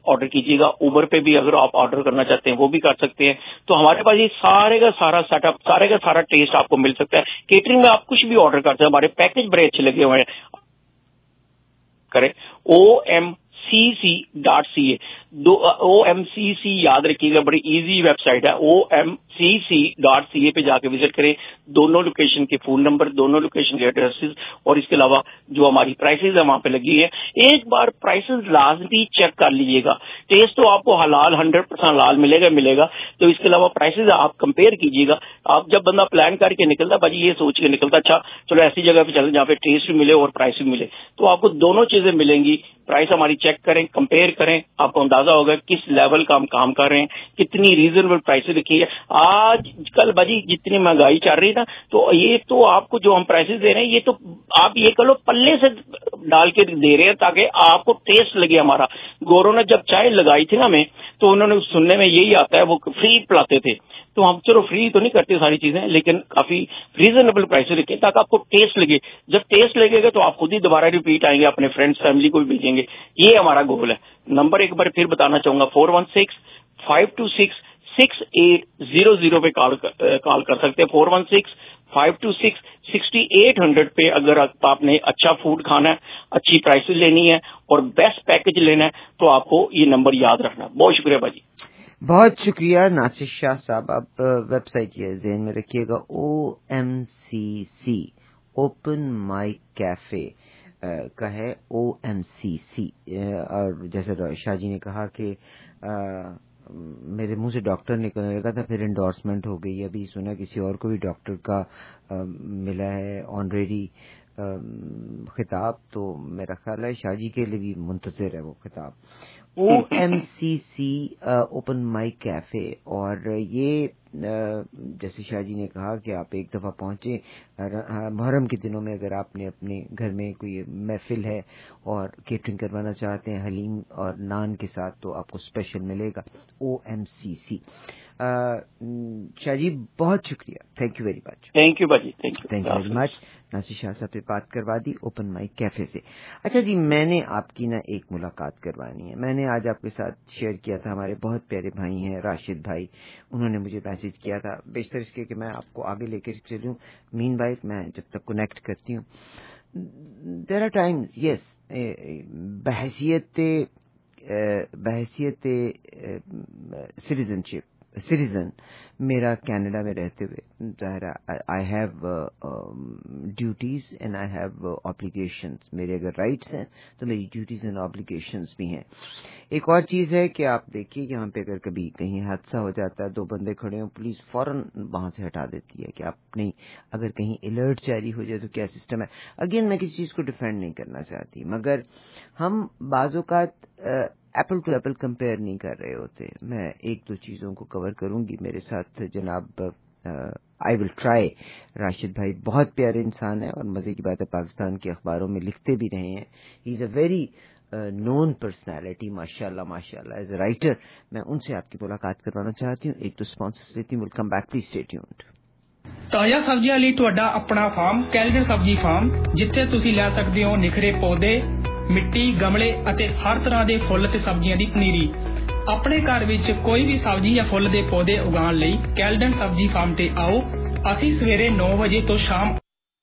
Order کیجیے گا. Uber پہ بھی اگر آپ آرڈر کرنا چاہتے ہیں وہ بھی کر سکتے ہیں. تو ہمارے پاس یہ سارے کا سارا سیٹ اپ, سارے کا سارا ٹیسٹ آپ کو مل سکتا ہے. کیٹرنگ میں آپ کچھ بھی آرڈر کرتے ہیں, ہمارے پیکج بڑے اچھے لگے ہوئے ہیں. کریں omcc.ca, OMCC یاد رکھیے گا, بڑی ایزی ویب سائٹ ہے. omcc.ca پہ جا کے وزٹ کریں. دونوں لوکیشن کے فون نمبر, دونوں لوکیشن کے ایڈریسز, اور اس کے علاوہ جو ہماری پرائسز ہیں وہاں پہ لگی ہے. ایک بار پرائسز لازمی چیک کر لیجیے گا. ٹیسٹ تو آپ کو حلال 100% حلال ملے گا. تو اس کے علاوہ پرائسز آپ کمپیئر کیجیے گا. آپ جب بندہ پلان کر کے نکلتا باجی یہ سوچ کے نکلتا اچھا چلو ایسی جگہ پہ چلیں جہاں پہ ٹیسٹ بھی ملے اور پرائس بھی ملے, تو آپ کو دونوں چیزیں ملیں گی. پرائس ہماری چیک کریں, کمپیئر کریں, آپ کو اندازہ ہوگا کس لیول کا ہم کام کر رہے ہیں, کتنی ریزنیبل پرائسز رکھی ہے. آج کل باجی جتنی مہنگائی چل رہی ہے نا, تو یہ تو آپ کو جو ہم پرائسز دے رہے ہیں یہ تو آپ یہ کر لو پلے سے ڈال کے دے رہے ہیں تاکہ آپ کو ٹیسٹ لگے. ہمارا گورو نے جب چائے لگائی تھی نا ہمیں, تو انہوں نے سننے میں یہی آتا ہے وہ فری پلاتے تھے. تو ہم چلو فری تو نہیں کرتے ساری چیزیں, لیکن کافی ریزنیبل پرائس رکھیں تاکہ آپ کو ٹیسٹ لگے. جب ٹیسٹ لگے گا تو آپ خود ہی دوبارہ ریپیٹ آئیں گے, اپنے فرینڈس فیملی کو بھی بھیجیں گے. یہ ہمارا گول ہے. نمبر ایک بار پھر بتانا چاہوں گا, 416-526-6800 پہ کال کر سکتے ہیں. 416-526-6800 پہ اگر آپ نے اچھا فوڈ کھانا ہے, اچھی پرائسز لینی ہے اور بیسٹ پیکج لینا ہے تو آپ کو یہ نمبر یاد رکھنا. بہت شکریہ باجی. بہت شکریہ ناصر شاہ صاحب. آپ ویب سائٹ یہ ذہن میں رکھیے گا, OMCC اوپن مائک کیفے کا ہے, OMCC. اور جیسے شاہ جی نے کہا کہ میرے منہ سے ڈاکٹر نکلنے لگا تھا, پھر انڈورسمنٹ ہو گئی. ابھی سنا کسی اور کو بھی ڈاکٹر کا ملا ہے آنریری خطاب, تو میرا خیال ہے شاہ جی کے لیے بھی منتظر ہے وہ خطاب. OMCC open mic cafe. اور یہ جیسے شاہ جی نے کہا کہ آپ ایک دفعہ پہنچے محرم کے دنوں میں, اگر آپ نے اپنے گھر میں کوئی محفل ہے اور کیٹرنگ کروانا چاہتے ہیں حلیم اور نان کے ساتھ, تو آپ کو اسپیشل ملے گا. OMCC. شاہ جی بہت شکریہ, thank you very much. Thank you باجی, thank you very much. Nasir Shah صاحب سے بات کروا دی اوپن مائک کیفے سے. اچھا جی, میں نے آپ کی نا ایک ملاقات کروانی ہے. میں نے آج آپ کے ساتھ شیئر کیا تھا, ہمارے بہت پیارے بھائی ہیں راشد بھائی, انہوں نے مجھے میسج کیا تھا, بیشتر اس کے کہ میں آپ کو آگے لے کر چلوں. مین بھائی میں جب تک کنیکٹ کرتی ہوں, دیر آر ٹائمز یس بحیثیت سٹیزن میرا کینیڈا میں رہتے ہوئے ظاہر I have duties and I have obligations. میرے اگر رائٹس ہیں تو میری ڈیوٹیز اینڈ آبلیگیشنز بھی ہیں. ایک اور چیز ہے کہ آپ دیکھیے یہاں پہ اگر کبھی کہیں حادثہ ہو جاتا ہے, دو بندے کھڑے ہوں, پولیس فوراً وہاں سے ہٹا دیتی ہے کہ آپ نہیں, اگر کہیں الرٹ جاری ہو جائے تو کیا سسٹم ہے. اگین میں کسی چیز کو ڈیفینڈ نہیں کرنا چاہتی, مگر ہم بعض اوقات ایپل ٹو ایپل کمپیئر نہیں کر رہے ہوتے. میں ایک دو چیزوں کو کور کروں گی. میرے ساتھ جناب آئی ول ٹرائی راشد بھائی, بہت پیارے انسان ہیں اور مزے کی بات ہے پاکستان کے اخباروں میں لکھتے بھی رہے ہیں. ہی از اے ویری نون پرسنالٹی, ماشاء اللہ ایز اے رائٹر. میں ان سے آپ کی ملاقات کروانا چاہتی ہوں. ایک تو اسپانسر لیتی ہوں. We'll come back, please stay tuned. ਤਾਜ਼ਾ ਸਬਜ਼ੀਆਂ ਲਈ ਤੁਹਾਡਾ ਆਪਣਾ ਫਾਰਮ ਕੈਲਡਨ ਸਬਜ਼ੀ ਫਾਰਮ, ਜਿੱਥੇ ਤੁਸੀਂ ਲੈ ਸਕਦੇ ਹੋ ਨਿਖਰੇ ਪੌਦੇ, ਮਿੱਟੀ, ਗਮਲੇ ਅਤੇ ਹਰ ਤਰ੍ਹਾਂ ਦੇ ਫੁੱਲ ਤੇ ਸਬਜ਼ੀਆਂ ਦੀ ਪਨੀਰੀ. ਆਪਣੇ ਘਰ ਵਿੱਚ ਕੋਈ ਵੀ ਸਬਜ਼ੀ ਜਾਂ ਫੁੱਲ ਦੇ ਪੌਦੇ ਉਗਾਉਣ ਲਈ ਕੈਲਡਨ ਸਬਜ਼ੀ ਫਾਰਮ ਤੇ ਆਓ. ਅਸੀਂ ਸਵੇਰੇ 9 ਵਜੇ ਤੋਂ ਸ਼ਾਮ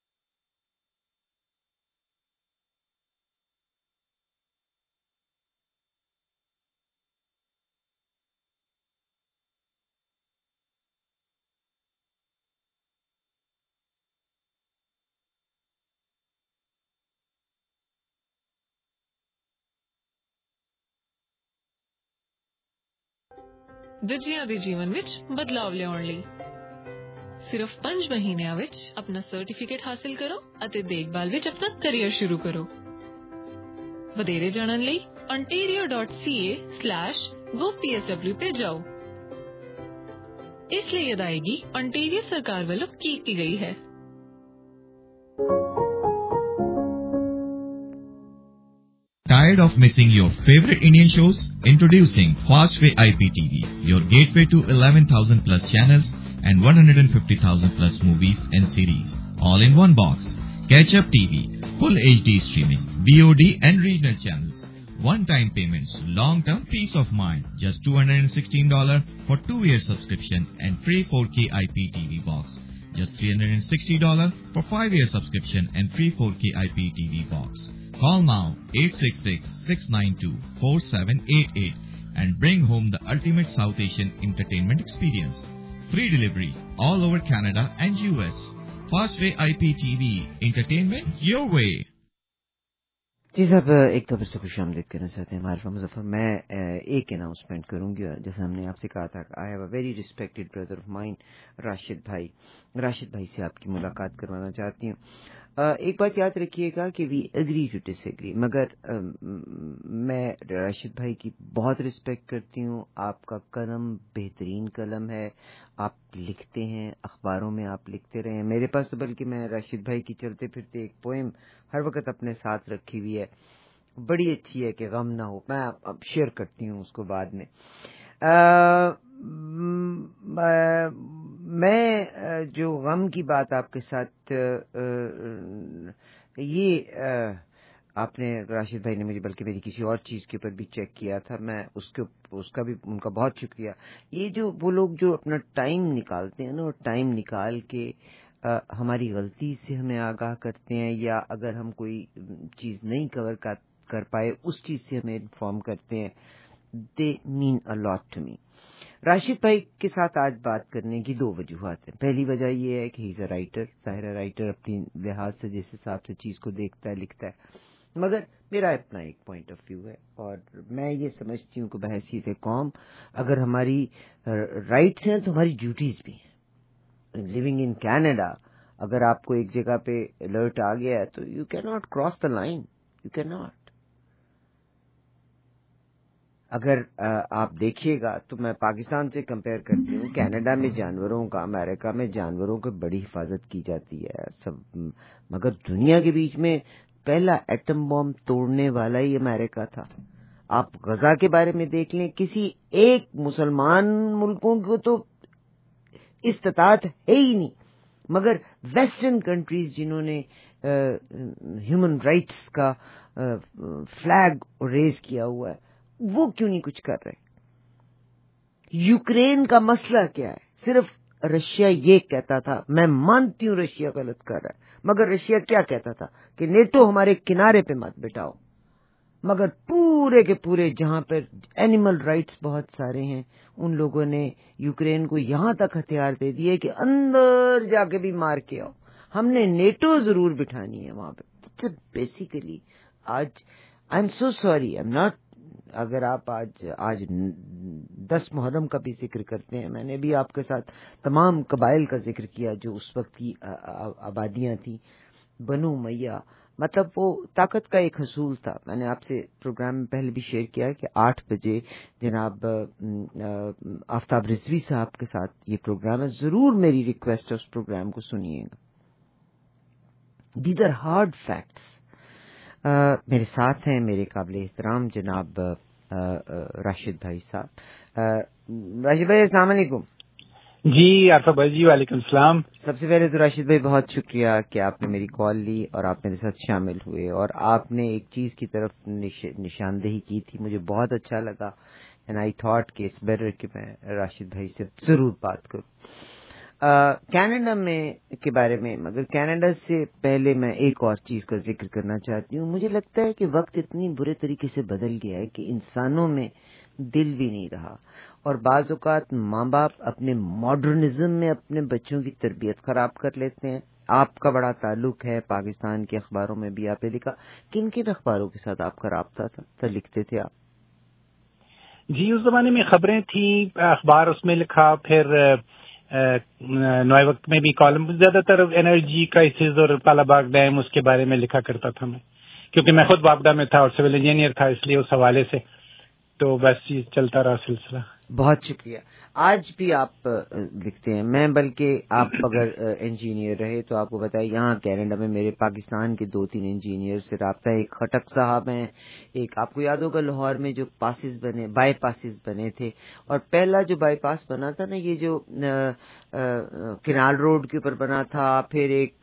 ਦੂਜਿਆਂ ਦੇ ਜੀਵਨ ਵਿੱਚ ਬਦਲਾਵ ਲਿਆਉਣ ਲਈ ਸਿਰਫ 5 ਮਹੀਨਿਆਂ ਵਿੱਚ ਆਪਣਾ ਸਰਟੀਫਿਕੇਟ ਹਾਸਿਲ ਕਰੋ ਅਤੇ ਦੇਖਭਾਲ ਵਿੱਚ ਆਪਣਾ ਕੈਰੀਅਰ ਸ਼ੁਰੂ ਕਰੋ. ਵਧੇਰੇ ਜਾਣਨ ਲਈ ontario.ca/gopsw ਤੇ ਜਾਓ. ਇਸ ਲਈ ਅਦਾਇਗੀ ontario ਸਰਕਾਰ ਵੱਲੋਂ ਕੀਤੀ ਗਈ ਹੈ. Tired of missing your favorite Indian shows? Introducing Fastway IPTV, your gateway to 11,000 plus channels and 150,000 plus movies and series, all in one box. Catch Up TV, full HD streaming, VOD and regional channels, One-time payments, long-term peace of mind. Just $216 for 2-year subscription and free 4K IPTV box. Just $360 for 5-year subscription and free 4K IPTV box. Call now 866-692-4788 and bring home the ultimate South Asian entertainment experience. Free delivery all over Canada and US. Fastway IPTV, entertainment your way. جی صاحب ایک تو پھر سے خوش آمدید کرنا چاہتے ہیں معرفہ مظفر. میں ایک اناؤنسمنٹ کروں گی جیسے ہم نے آپ سے کہا تھا. I have a very respected brother of mine Rashid بھائی سے آپ کی ملاقات کروانا چاہتی ہوں. ایک بات یاد رکھیے گا کہ we agree to disagree, مگر میں راشد بھائی کی بہت رسپیکٹ کرتی ہوں. آپ کا قلم بہترین قلم ہے, آپ لکھتے ہیں, اخباروں میں آپ لکھتے رہے ہیں. میرے پاس تو بلکہ میں راشد بھائی کی چلتے پھرتے ایک پوئم ہر وقت اپنے ساتھ رکھی ہوئی ہے, بڑی اچھی ہے, کہ غم نہ ہو. میں اب شیئر کرتی ہوں اس کو بعد میں. میں جو غم کی بات آپ کے ساتھ یہ آپ نے راشد بھائی نے مجھے بلکہ میری کسی اور چیز کے اوپر بھی چیک کیا تھا, میں اس کا بھی ان کا بہت شکریہ. یہ جو وہ لوگ جو اپنا ٹائم نکالتے ہیں نا, اور ٹائم نکال کے ہماری غلطی سے ہمیں آگاہ کرتے ہیں, یا اگر ہم کوئی چیز نہیں کور کر پائے اس چیز سے ہمیں انفارم کرتے ہیں, دے مین اے لاٹ ٹو می. راشد بھائی کے ساتھ آج بات کرنے کی 2 وجوہات ہیں. پہلی وجہ یہ ہے کہ ہی از اے رائٹر, ظاہر ہے رائٹر اپنی لحاظ سے جس حساب سے چیز کو دیکھتا ہے لکھتا ہے, مگر میرا اپنا ایک پوائنٹ آف ویو ہے, اور میں یہ سمجھتی ہوں کہ بحیثیت قوم اگر ہماری رائٹس ہیں تو ہماری ڈیوٹیز بھی ہیں. لیونگ ان کینیڈا, اگر آپ کو ایک جگہ پہ الرٹ آ گیا ہے تو you can not cross the line, you can not. اگر آپ دیکھیے گا تو میں پاکستان سے کمپیئر کرتی ہوں, کینیڈا میں جانوروں کا, امریکہ میں جانوروں کی بڑی حفاظت کی جاتی ہے سب, مگر دنیا کے بیچ میں پہلا ایٹم بم توڑنے والا ہی امریکہ تھا. آپ غزہ کے بارے میں دیکھ لیں, کسی ایک مسلمان ملکوں کو تو استطاعت ہے ہی نہیں, مگر ویسٹرن کنٹریز جنہوں نے ہیومن رائٹس کا فلیگ ریز کیا ہوا ہے, وہ کیوں نہیں کچھ کر رہے؟ یوکرین کا مسئلہ کیا ہے؟ صرف رشیا یہ کہتا تھا, میں مانتی ہوں رشیا غلط کر رہا ہے, مگر رشیا کیا کہتا تھا کہ نیٹو ہمارے کنارے پہ مت بٹھاؤ, مگر پورے کے پورے جہاں پر اینیمل رائٹس بہت سارے ہیں ان لوگوں نے یوکرین کو یہاں تک ہتھیار دے دیے کہ اندر جا کے بھی مار کے آؤ. ہم نے نیٹو ضرور بٹھانی ہے وہاں پہ. بیسیکلی آج I am so sorry, I am not, اگر آپ آج 10 محرم کا بھی ذکر کرتے ہیں, میں نے بھی آپ کے ساتھ تمام قبائل کا ذکر کیا جو اس وقت کی آبادیاں تھیں, بنو امیہ, مطلب وہ طاقت کا ایک حصول تھا. میں نے آپ سے پروگرام میں پہلے بھی شیئر کیا کہ 8 بجے جناب آفتاب رضوی صاحب کے ساتھ یہ پروگرام ہے, ضرور میری ریکویسٹ ہے اس پروگرام کو سنیے گا. These are hard facts. میرے ساتھ ہیں میرے قابل احترام جناب راشد بھائی صاحب. راشد بھائی السلام علیکم. جی عارفہ بھائی جی وعلیکم السلام. سب سے پہلے تو راشد بھائی بہت شکریہ کہ آپ نے میری کال لی اور آپ میرے ساتھ شامل ہوئے, اور آپ نے ایک چیز کی طرف نشاندہی کی تھی, مجھے بہت اچھا لگا, اینڈ آئی تھاٹ کہ اٹس بیٹر کہ میں راشد بھائی سے ضرور بات کروں کینیڈا میں کے بارے میں. مگر کینیڈا سے پہلے میں ایک اور چیز کا ذکر کرنا چاہتی ہوں. مجھے لگتا ہے کہ وقت اتنی برے طریقے سے بدل گیا ہے کہ انسانوں میں دل بھی نہیں رہا, اور بعض اوقات ماں باپ اپنے ماڈرنزم میں اپنے بچوں کی تربیت خراب کر لیتے ہیں. آپ کا بڑا تعلق ہے پاکستان کے اخباروں میں بھی, آپ نے لکھا, کن کن اخباروں کے ساتھ آپ کا رابطہ تھا, لکھتے تھے آپ؟ جی اس زمانے میں خبریں تھیں, اخبار اس میں لکھا, پھر نئے وقت میں بھی کالم, زیادہ تر انرجی کرائسس اور کالا باغ ڈیم اس کے بارے میں لکھا کرتا تھا میں, کیونکہ میں خود باپڈا میں تھا اور سول انجینئر تھا, اس لیے اس حوالے سے تو بس یہ چلتا رہا سلسلہ. بہت شکریہ. آج بھی آپ لکھتے ہیں. میں بلکہ آپ اگر انجینئر رہے تو آپ کو بتائیں یہاں کینیڈا میں میرے پاکستان کے 2-3 انجینئر سے رابطہ. ایک خٹک صاحب ہیں, ایک آپ کو یاد ہوگا لاہور میں جو پاسز بنے, بائی پاسز بنے تھے, اور پہلا جو بائی پاس بنا تھا نا یہ جو کنال روڈ کے اوپر بنا تھا, پھر ایک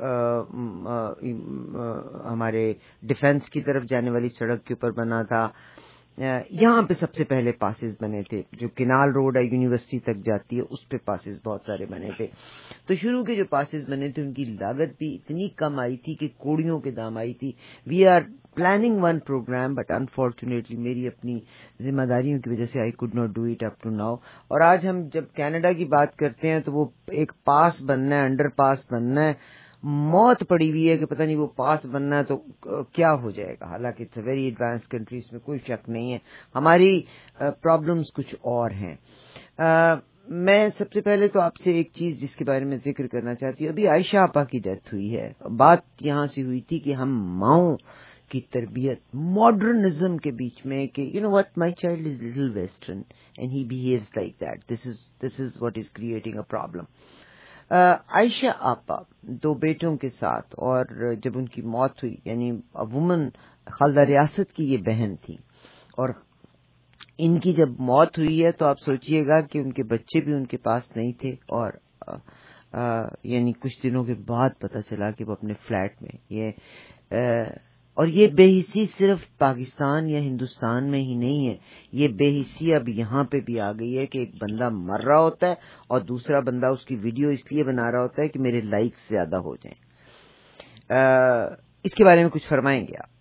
ہمارے ڈیفنس کی طرف جانے والی سڑک کے اوپر بنا تھا. یہاں پہ سب سے پہلے پاسز بنے تھے. جو کنال روڈ ہے یونیورسٹی تک جاتی ہے اس پہ پاسز بہت سارے بنے تھے. تو شروع کے جو پاسز بنے تھے ان کی لاگت بھی اتنی کم آئی تھی کہ کوڑیوں کے دام آئی تھی. We are planning one programme but unfortunately میری اپنی ذمہ داریوں کی وجہ سے I could not do it up to now. اور آج ہم جب کینیڈا کی بات کرتے ہیں تو وہ ایک پاس بننا ہے, انڈر پاس بننا ہے, موت پڑی ہوئی ہے کہ پتہ نہیں وہ پاس بننا ہے تو کیا ہو جائے گا. حالانکہ it's a very advance country, اس میں کوئی شک نہیں ہے. ہماری پرابلمز کچھ اور ہیں. میں سب سے پہلے تو آپ سے ایک چیز جس کے بارے میں ذکر کرنا چاہتی ہوں, ابھی عائشہ آپا کی ڈیتھ ہوئی ہے. بات یہاں سے ہوئی تھی کہ ہم ماؤں کی تربیت ماڈرنزم کے بیچ میں کہ you know what my child is little western and he behaves like that, this is what is creating a problem. Ayesha آپا 2 بیٹوں کے ساتھ, اور جب ان کی موت ہوئی یعنی وومن خالدہ ریاست کی یہ بہن تھی, اور ان کی جب موت ہوئی ہے تو آپ سوچئے گا کہ ان کے بچے بھی ان کے پاس نہیں تھے, اور یعنی کچھ دنوں کے بعد پتہ چلا کہ وہ اپنے فلیٹ میں اور یہ بے حسی صرف پاکستان یا ہندوستان میں ہی نہیں ہے, یہ بے حسی اب یہاں پہ بھی آ گئی ہے کہ ایک بندہ مر رہا ہوتا ہے اور دوسرا بندہ اس کی ویڈیو اس لیے بنا رہا ہوتا ہے کہ میرے لائکس زیادہ ہو جائیں. اس کے بارے میں کچھ فرمائیں گے آپ؟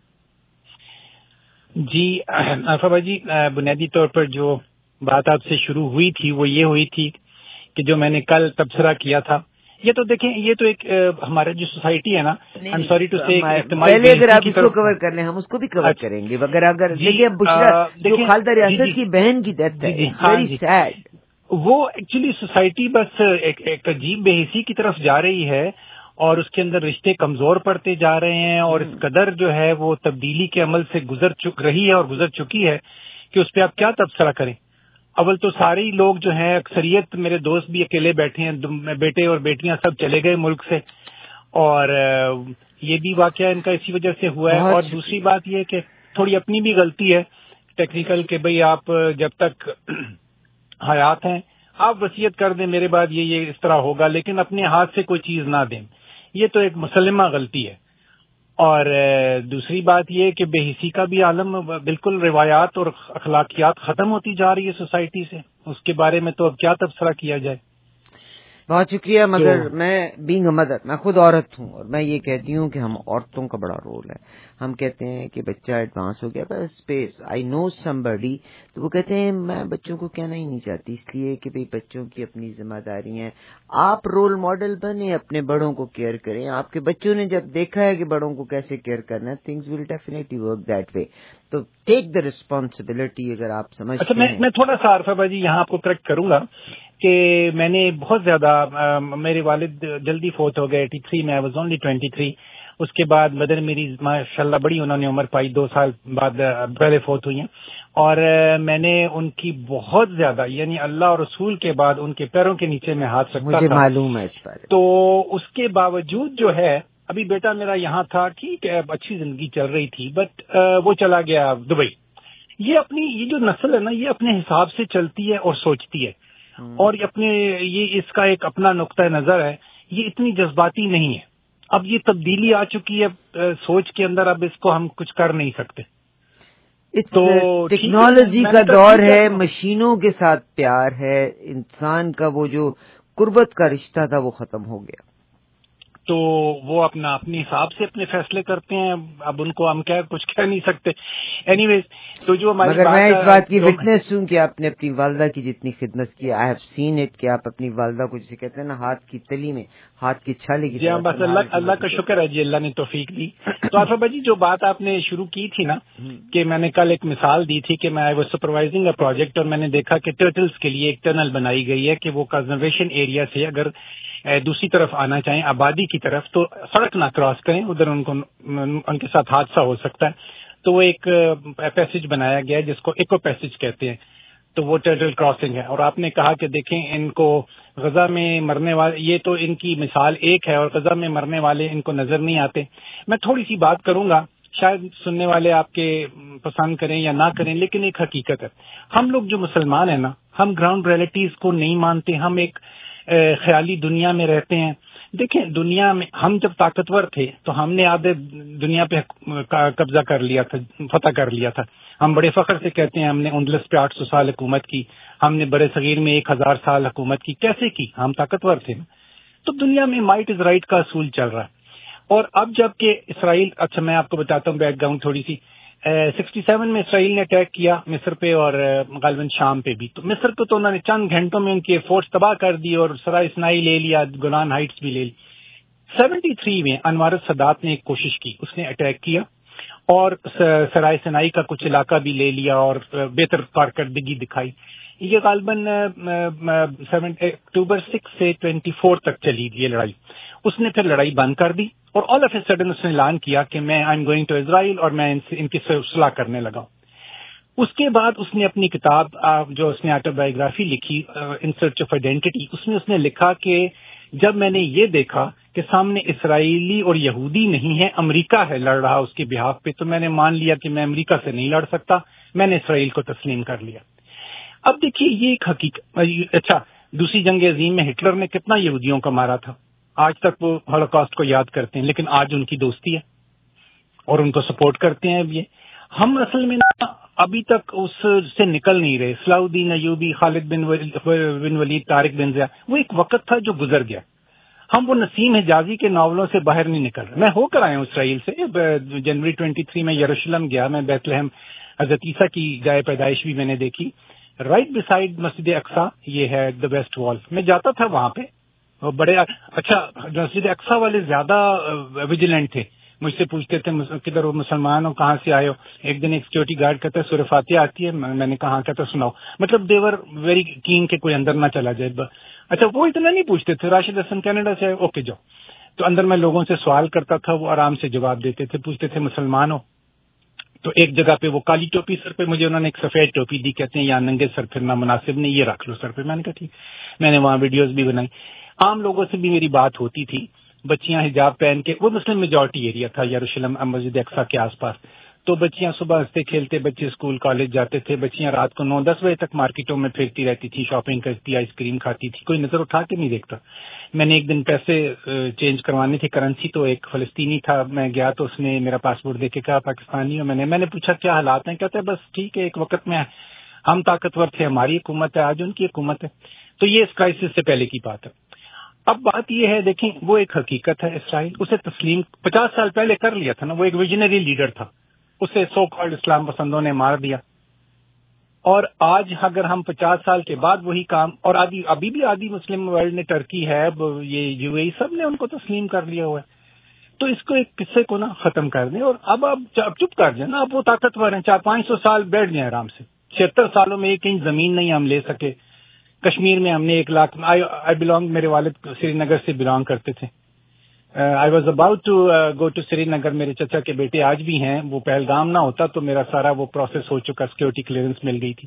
جی آفا بھائی جی, بنیادی طور پر جو بات آپ سے شروع ہوئی تھی وہ یہ ہوئی تھی کہ جو میں نے کل تبصرہ کیا تھا, یہ تو دیکھیں یہ تو ایک ہمارا جو سوسائٹی ہے نا, آئی ایم سوری ٹو سے, پہلے اگر آپ اس کو کور کر لیں ہم اس کو بھی کور کریں گے. اگر دیکھیے جو خالدہ ریاست کی بہن کی ڈیتھ ہے, ویری سیڈ. وہ ایکچولی سوسائٹی بس ایک عجیب بے حسی کی طرف جا رہی ہے, اور اس کے اندر رشتے کمزور پڑتے جا رہے ہیں, اور اس قدر جو ہے وہ تبدیلی کے عمل سے گزر رہی ہے اور گزر چکی ہے کہ اس پہ آپ کیا تبصرہ کریں. اول تو سارے ہی لوگ جو ہیں, اکثریت میرے دوست بھی اکیلے بیٹھے ہیں, بیٹے اور بیٹیاں سب چلے گئے ملک سے, اور یہ بھی واقعہ ان کا اسی وجہ سے ہوا ہے. اور دوسری بات یہ کہ تھوڑی اپنی بھی غلطی ہے ٹیکنیکل کہ بھئی آپ جب تک حیات ہیں آپ وصیت کر دیں میرے بعد یہ اس طرح ہوگا, لیکن اپنے ہاتھ سے کوئی چیز نہ دیں, یہ تو ایک مسلمہ غلطی ہے. اور دوسری بات یہ کہ بے حسی کا بھی عالم, بالکل روایات اور اخلاقیات ختم ہوتی جا رہی ہے سوسائٹی سے, اس کے بارے میں تو اب کیا تبصرہ کیا جائے. بہت شکریہ. مگر میں بینگ اے مدر, میں خود عورت ہوں, اور میں یہ کہتی ہوں کہ ہم عورتوں کا بڑا رول ہے. ہم کہتے ہیں کہ بچہ ایڈوانس ہو گیا بس اسپیس, آئی نو سمبڈی, تو وہ کہتے ہیں میں بچوں کو کہنا ہی نہیں چاہتی اس لیے کہ بھئی بچوں کی اپنی ذمہ داری ہیں. آپ رول ماڈل بنے, اپنے بڑوں کو کیئر کریں. آپ کے بچوں نے جب دیکھا ہے کہ بڑوں کو کیسے کیئر کرنا ہے, things will definitely work that way. تو ٹیک دا ریسپانسبلٹی. اگر آپ سمجھتے ہیں, میں تھوڑا سا عارفہ بھائی جی یہاں آپ کو کریکٹ کروں گا کہ میں نے بہت زیادہ, میرے والد جلدی فوت ہو گئے 83 میں, آئی واز اونلی 23. اس کے بعد مدر میری ماشاءاللہ بڑی انہوں نے عمر پائی, 2 سال بعد پہلے فوت ہوئی ہیں, اور میں نے ان کی بہت زیادہ یعنی اللہ اور رسول کے بعد ان کے پیروں کے نیچے میں ہاتھ رکھتا مجھے تھا. معلوم ہے اس بارے. تو اس کے باوجود جو ہے ابھی بیٹا میرا یہاں تھا, ٹھیک ہے اچھی زندگی چل رہی تھی, بٹ وہ چلا گیا دبئی. یہ جو نسل ہے نا یہ اپنے حساب سے چلتی ہے اور سوچتی ہے, اور یہ اس کا ایک اپنا نقطہ نظر ہے, یہ اتنی جذباتی نہیں ہے. اب یہ تبدیلی آ چکی ہے سوچ کے اندر, اب اس کو ہم کچھ کر نہیں سکتے. تو ٹیکنالوجی کا دور ہے, مشینوں کے ساتھ پیار ہے, انسان کا وہ جو قربت کا رشتہ تھا وہ ختم ہو گیا. تو وہ اپنے حساب سے اپنے فیصلے کرتے ہیں, اب ان کو ہم کچھ کہہ نہیں سکتے. اینی ویز تو جو ہماری مگر میں اس بات کی وٹنس ہوں کہ آپ نے اپنی والدہ کی جتنی خدمت کی, آئی ہیو سین اٹ, کہ آپ اپنی والدہ کو جسے کہتے ہیں نا ہاتھ کی تلی میں ہاتھ کی چھالے کی. جی ہاں, بس اللہ کا شکر ہے جی, اللہ نے توفیق دی. تو آصف بھائی جی جو بات آپ نے شروع کی تھی نا کہ میں نے کل ایک مثال دی تھی کہ میں I was supervising a project, اور میں نے دیکھا کہ ٹرٹلز کے لیے ایک ٹنل بنائی گئی ہے کہ وہ کنزرویشن ایریا سے اگر دوسری طرف آنا چاہیں آبادی کی طرف تو سڑک نہ کراس کریں, ادھر ان کے ساتھ حادثہ ہو سکتا ہے. تو وہ ایک پیسج بنایا گیا ہے جس کو ایکو پیسج کہتے ہیں. تو وہ ٹرٹل کراسنگ ہے. اور آپ نے کہا کہ دیکھیں ان کو غزہ میں مرنے والے، یہ تو ان کی مثال ایک ہے، اور غزہ میں مرنے والے ان کو نظر نہیں آتے. میں تھوڑی سی بات کروں گا، شاید سننے والے آپ کے پسند کریں یا نہ کریں، لیکن ایک حقیقت ہے. ہم لوگ جو مسلمان ہیں نا، ہم گراؤنڈ ریئلٹیز کو نہیں مانتے، ہم ایک خیالی دنیا میں رہتے ہیں. دیکھیں دنیا میں ہم جب طاقتور تھے تو ہم نے آدھے دنیا پہ قبضہ کر لیا تھا، فتح کر لیا تھا. ہم بڑے فخر سے کہتے ہیں ہم نے اندلس پہ 800 سال حکومت کی، ہم نے برے صغیر میں 1000 سال حکومت کی. کیسے کی؟ ہم طاقتور تھے. تو دنیا میں مائٹ از رائٹ کا اصول چل رہا ہے. اور اب جب کہ اسرائیل، اچھا میں آپ کو بتاتا ہوں بیک گراؤنڈ تھوڑی سی. 67 میں اسرائیل نے اٹیک کیا مصر پہ اور غالباً شام پہ بھی. تو مصر کو تو انہوں نے چند گھنٹوں میں ان کی فورس تباہ کر دی اور سرائے سنائی لے لیا، گولان ہائٹس بھی لے لی. 73 میں انور السادات نے ایک کوشش کی، اس نے اٹیک کیا اور سرائے سنائی کا کچھ علاقہ بھی لے لیا اور بہتر کارکردگی دکھائی. یہ غالباً اکتوبر 6 سے 24 تک چلی یہ لڑائی. اس نے پھر لڑائی بند کر دی اور آل آف اے سڈن اس نے اعلان کیا کہ میں I am going to Israel اور میں ان کی صلح کرنے لگا ہوں. اس کے بعد اس نے اپنی کتاب جو اس نے آٹو بایوگرافی لکھی ان سرچ آف آئیڈینٹی، اس میں اس نے لکھا کہ جب میں نے یہ دیکھا کہ سامنے اسرائیلی اور یہودی نہیں ہے، امریکہ ہے لڑ رہا اس کے بہاف پہ، تو میں نے مان لیا کہ میں امریکہ سے نہیں لڑ سکتا، میں نے اسرائیل کو تسلیم کر لیا. اب دیکھیے یہ ایک حقیقت. اچھا دوسری جنگ عظیم میں ہٹلر نے کتنا یہودیوں کو مارا تھا، آج تک وہ ہولوکاسٹ کو یاد کرتے ہیں، لیکن آج ان کی دوستی ہے اور ان کو سپورٹ کرتے ہیں. اب یہ ہم اصل میں ابھی تک اس سے نکل نہیں رہے. صلاح الدین ایوبی، خالد بن ولید، طارق بن زیاد، وہ ایک وقت تھا جو گزر گیا. ہم وہ نسیم حجازی کے ناولوں سے باہر نہیں نکل رہے. میں ہو کر آیا ہوں اسرائیل سے، جنوری 23 میں یروشلم گیا، میں بیت لحم حضرت عیسیٰ کی جائے پیدائش بھی میں نے دیکھی. رائٹ بسائڈ مسجد اقصیٰ، یہ ہے دا ویسٹ وال، میں جاتا تھا وہاں پہ. بڑے اچھا مسجد اقصیٰ والے زیادہ ویجیلنٹ تھے، مجھ سے پوچھتے تھے کدھر ہو مسلمان ہو، کہاں سے آئے ہو. ایک دن ایک سیکورٹی گارڈ کہتا ہے سورہ فاتحہ آتی ہے، میں نے کہا کہتا سناؤ. مطلب دیور ویری کین کہ کوئی اندر نہ چلا جائے. اچھا وہ اتنا نہیں پوچھتے تھے، راشد حسن کینیڈا سے، اوکے جاؤ. تو اندر میں لوگوں سے سوال کرتا تھا، وہ آرام سے جواب دیتے تھے. پوچھتے تھے مسلمان ہو، تو ایک جگہ پہ وہ کالی ٹوپی سر پہ، مجھے انہوں نے ایک سفید ٹوپی دی، کہتے ہیں یہاں ننگے سر پھرنا مناسب نہیں، یہ رکھ لو سر پہ. میں نے کہا ٹھیک. میں نے وہاں ویڈیوز بھی بنائی. عام لوگوں سے بھی میری بات ہوتی تھی، بچیاں حجاب پہن کے، وہ مسلم میجورٹی ایریا تھا یروشلم مسجد اقصیٰ کے آس پاس. تو بچیاں صبح ہنستے کھیلتے، بچے اسکول کالج جاتے تھے، بچیاں رات کو 9-10 بجے تک مارکیٹوں میں پھرتی رہتی تھی، شاپنگ کرتی، آئس کریم کھاتی تھی، کوئی نظر اٹھا کے نہیں دیکھتا. میں نے ایک دن پیسے چینج کروانے تھے کرنسی، تو ایک فلسطینی تھا، میں گیا تو اس نے میرا پاسپورٹ دیکھ کے کہا پاکستانی ہو. میں نے پوچھا کیا حالات ہیں، کہتے ہیں بس ٹھیک ہے، ایک وقت میں ہم طاقتور تھے، ہماری حکومت ہے، آج ان کی حکومت ہے. تو یہ اس کرائسس سے پہلے کی بات ہے. اب بات یہ ہے، دیکھیں وہ ایک حقیقت ہے، اسرائیل اسے تسلیم 50 سال پہلے کر لیا تھا نا. وہ ایک ویژنری لیڈر تھا، اسے سو کالڈ اسلام پسندوں نے مار دیا. اور آج اگر ہم 50 سال کے بعد وہی کام، اور ابھی بھی آدھی مسلم ورلڈ نے، ترکی ہے، یہ یو اے ای، سب نے ان کو تسلیم کر لیا ہوا ہے. تو اس کو ایک قصے کو نا ختم کر دیں. اور اب چپ کر جائیں نا، اب وہ طاقتور ہیں، 400-500 سال بیٹھ جائیں آرام سے. 76 سالوں میں ایک انچ زمین نہیں ہم لے سکے. کشمیر میں ہم نے 1 لاکھ، آئی بلانگ، میرے والد سری نگر سے بلانگ کرتے تھے. I was about to go to Srinagar. میرے چچا کے بیٹے آج بھی ہیں. وہ پہلگام نہ ہوتا تو میرا سارا وہ پروسیس ہو چکا، سیکورٹی کلیئرنس مل گئی تھی.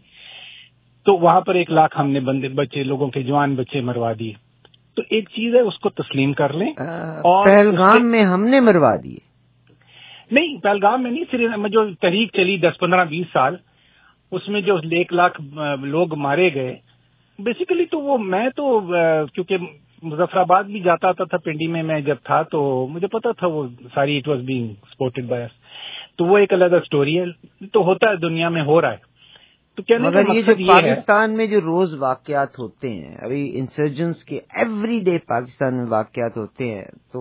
تو وہاں پر 1 لاکھ ہم نے بچے، لوگوں کے جوان بچے مروا دیے. تو ایک چیز ہے اس کو تسلیم کر لیں. اور پہلگام میں ہم نے مروا دیے؟ نہیں، پہلگام میں نہیں، سری نگر جو تحریک چلی 10-15-20 سال، اس میں جو 1 لاکھ لوگ مارے گئے بیسیکلی. تو وہ میں تو کیونکہ مظفر آباد بھی جاتا تھا، پنڈی میں جب تھا تو مجھے پتا تھا وہ ساری it was being supported by us. تو وہ ایک علیحدہ سٹوری ہے، تو ہوتا ہے دنیا میں، ہو رہا ہے. تو کہنے کا مقصد یہ ہے پاکستان میں جو روز واقعات ہوتے ہیں ابھی انسرجنس کے، ایوری ڈے پاکستان میں واقعات ہوتے ہیں، تو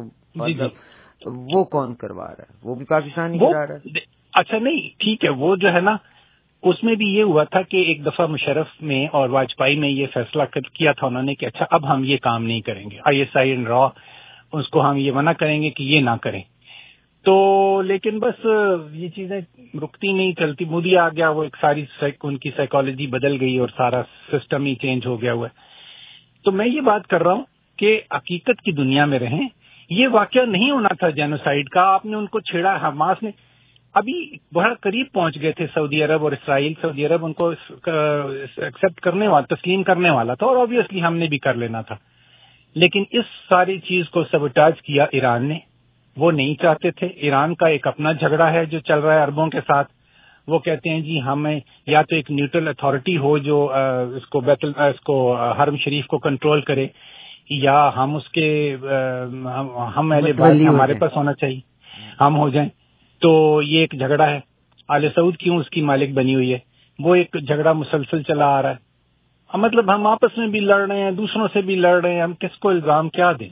وہ کون کروا رہا ہے؟ وہ بھی پاکستان ہی کرا رہا ہے. اچھا نہیں ٹھیک ہے، وہ جو ہے نا، اس میں بھی یہ ہوا تھا کہ ایک دفعہ مشرف میں اور واجپئی میں یہ فیصلہ کیا تھا انہوں نے کہ اچھا اب ہم یہ کام نہیں کریں گے، ISI اینڈ را اس کو ہم یہ منع کریں گے کہ یہ نہ کریں. تو لیکن بس یہ چیزیں رکتی نہیں، چلتی. مودی آ گیا، وہ ایک ساری ان کی سائیکالوجی بدل گئی اور سارا سسٹم ہی چینج ہو گیا ہوا ہے. تو میں یہ بات کر رہا ہوں کہ حقیقت کی دنیا میں رہیں. یہ واقعہ نہیں ہونا تھا جینوسائیڈ کا، آپ نے ان کو چھیڑا، حماس نے. ابھی بڑا قریب پہنچ گئے تھے سعودی عرب اور اسرائیل. سعودی عرب ان کو ایکسیپٹ کرنے والا، تسلیم کرنے والا تھا، اور آبویسلی ہم نے بھی کر لینا تھا. لیکن اس ساری چیز کو سبوٹاج کیا ایران نے. وہ نہیں چاہتے تھے. ایران کا ایک اپنا جھگڑا ہے جو چل رہا ہے عربوں کے ساتھ. وہ کہتے ہیں جی ہمیں یا تو ایک نیوٹرل اتھارٹی ہو جو اس کو حرم شریف کو کنٹرول کرے، یا ہم اس کے ہم اہل بیت ہمارے پاس ہونا چاہیے، ہم ہو جائیں. تو یہ ایک جھگڑا ہے. آل سعود کیوں اس کی مالک بنی ہوئی ہے؟ وہ ایک جھگڑا مسلسل چلا آ رہا ہے. مطلب ہم آپس میں بھی لڑ رہے ہیں، دوسروں سے بھی لڑ رہے ہیں. ہم کس کو الزام کیا دیں؟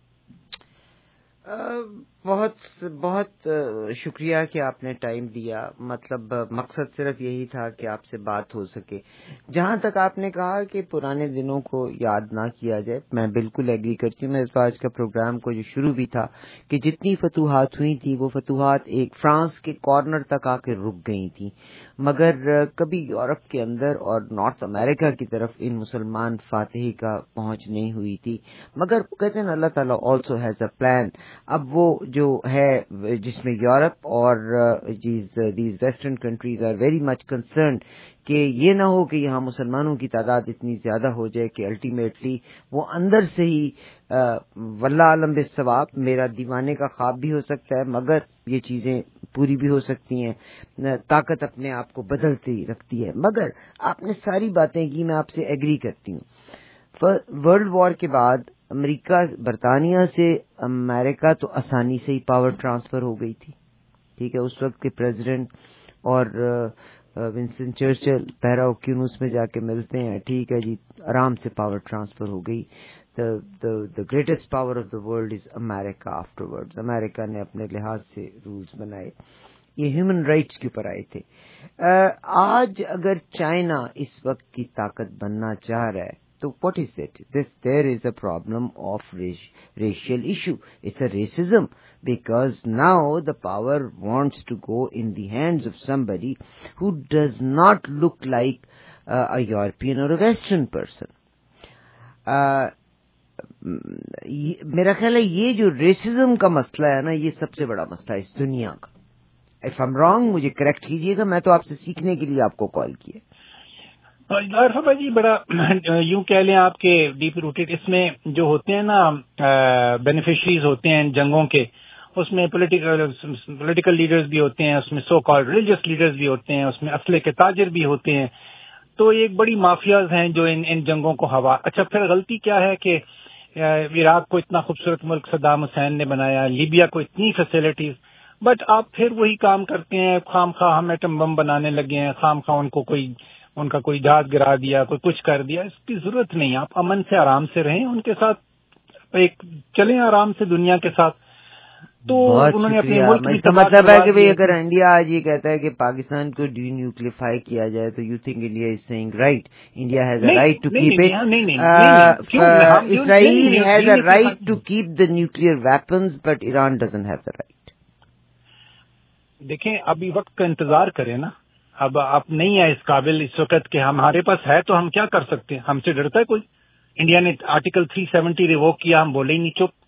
بہت بہت شکریہ کہ آپ نے ٹائم دیا. مطلب مقصد صرف یہی تھا کہ آپ سے بات ہو سکے. جہاں تک آپ نے کہا کہ پرانے دنوں کو یاد نہ کیا جائے، میں بالکل ایگری کرتی ہوں. میں آج کا پروگرام کو جو شروع بھی تھا کہ جتنی فتوحات ہوئی تھی وہ فتوحات ایک فرانس کے کارنر تک آ کے رک گئی تھیں، مگر کبھی یورپ کے اندر اور نارتھ امریکہ کی طرف ان مسلمان فاتحی کا پہنچ نہیں ہوئی تھی. مگر کہتے ہیں اللہ تعالیٰ آلسو ہیز اے پلان. اب وہ جو ہے جس میں یورپ اور these western countries are very much concerned کہ یہ نہ ہو کہ یہاں مسلمانوں کی تعداد اتنی زیادہ ہو جائے کہ الٹیمیٹلی وہ اندر سے ہی واللہ عالم بالصواب، میرا دیوانے کا خواب بھی ہو سکتا ہے مگر یہ چیزیں پوری بھی ہو سکتی ہیں. طاقت اپنے آپ کو بدلتی رکھتی ہے. مگر آپ نے ساری باتیں کی، میں آپ سے ایگری کرتی ہوں. ورلڈ وار کے بعد امریکہ برطانیہ سے امریکہ تو آسانی سے ہی پاور ٹرانسفر ہو گئی تھی. ٹھیک ہے، اس وقت کے پریزیڈنٹ اور ونسٹن چرچل پیرا اوکینوس میں جا کے ملتے ہیں. ٹھیک ہے جی، آرام سے پاور ٹرانسفر ہو گئی. the greatest power of the world is America afterwards. امریکہ نے اپنے لحاظ سے رولز بنائے. یہ ہیومن رائٹس کے اوپر آئے تھے. آج اگر چائنا اس وقت کی طاقت بننا چاہ رہا ہے تو what is it? There is a problem of racial issue. It's a racism because now the power wants to go in the hands of somebody who does not look like a European or a Western person. میرا خیال ہے یہ جو racism کا مسئلہ ہے نا، یہ سب سے بڑا مسئلہ ہے اس دنیا کا. If I'm wrong مجھے کریکٹ کیجیے گا، میں تو آپ سے سیکھنے کے لیے آپ کو کال کیا. عارفہ جی بڑا یوں کہہ لیں آپ کے ڈیپ روٹیڈ اس میں جو ہوتے ہیں نا بینیفیشریز ہوتے ہیں جنگوں کے، اس میں پولیٹیکل لیڈرز بھی ہوتے ہیں، اس میں سو کالڈ ریلیجس لیڈرز بھی ہوتے ہیں، اس میں اسلحے کے تاجر بھی ہوتے ہیں. تو ایک بڑی مافیاز ہیں جو ان جنگوں کو ہوا. اچھا پھر غلطی کیا ہے کہ عراق کو اتنا خوبصورت ملک صدام حسین نے بنایا، لیبیا کو اتنی فیسلٹیز، بٹ آپ پھر وہی کام کرتے ہیں. خام خواہ ہم ایٹم بم بنانے لگے ہیں، خام خواہ ان کا کوئی جہاز گرا دیا، کوئی کچھ کر دیا. اس کی ضرورت نہیں. آپ امن سے آرام سے رہیں، ان کے ساتھ ایک چلیں آرام سے دنیا کے ساتھ. تو انہوں نے اپنے ملک کی مطلب ہے کہ بھئی اگر انڈیا آج یہ کہتا ہے کہ پاکستان کو ڈی نیوکلیفائی کیا جائے تو you think India is saying right, India has a right to keep it. Israel has a right to keep the nuclear weapons but Iran doesn't have the right. دیکھیں ابھی وقت کا انتظار کریں نا. اب آپ نہیں ہے اس قابل اس وقت کہ ہمارے پاس ہے تو ہم کیا کر سکتے ہیں؟ ہم سے ڈرتا ہے کوئی؟ انڈیا نے آرٹیکل 370 ریووک کیا، ہم بولے ہی نہیں، چپ.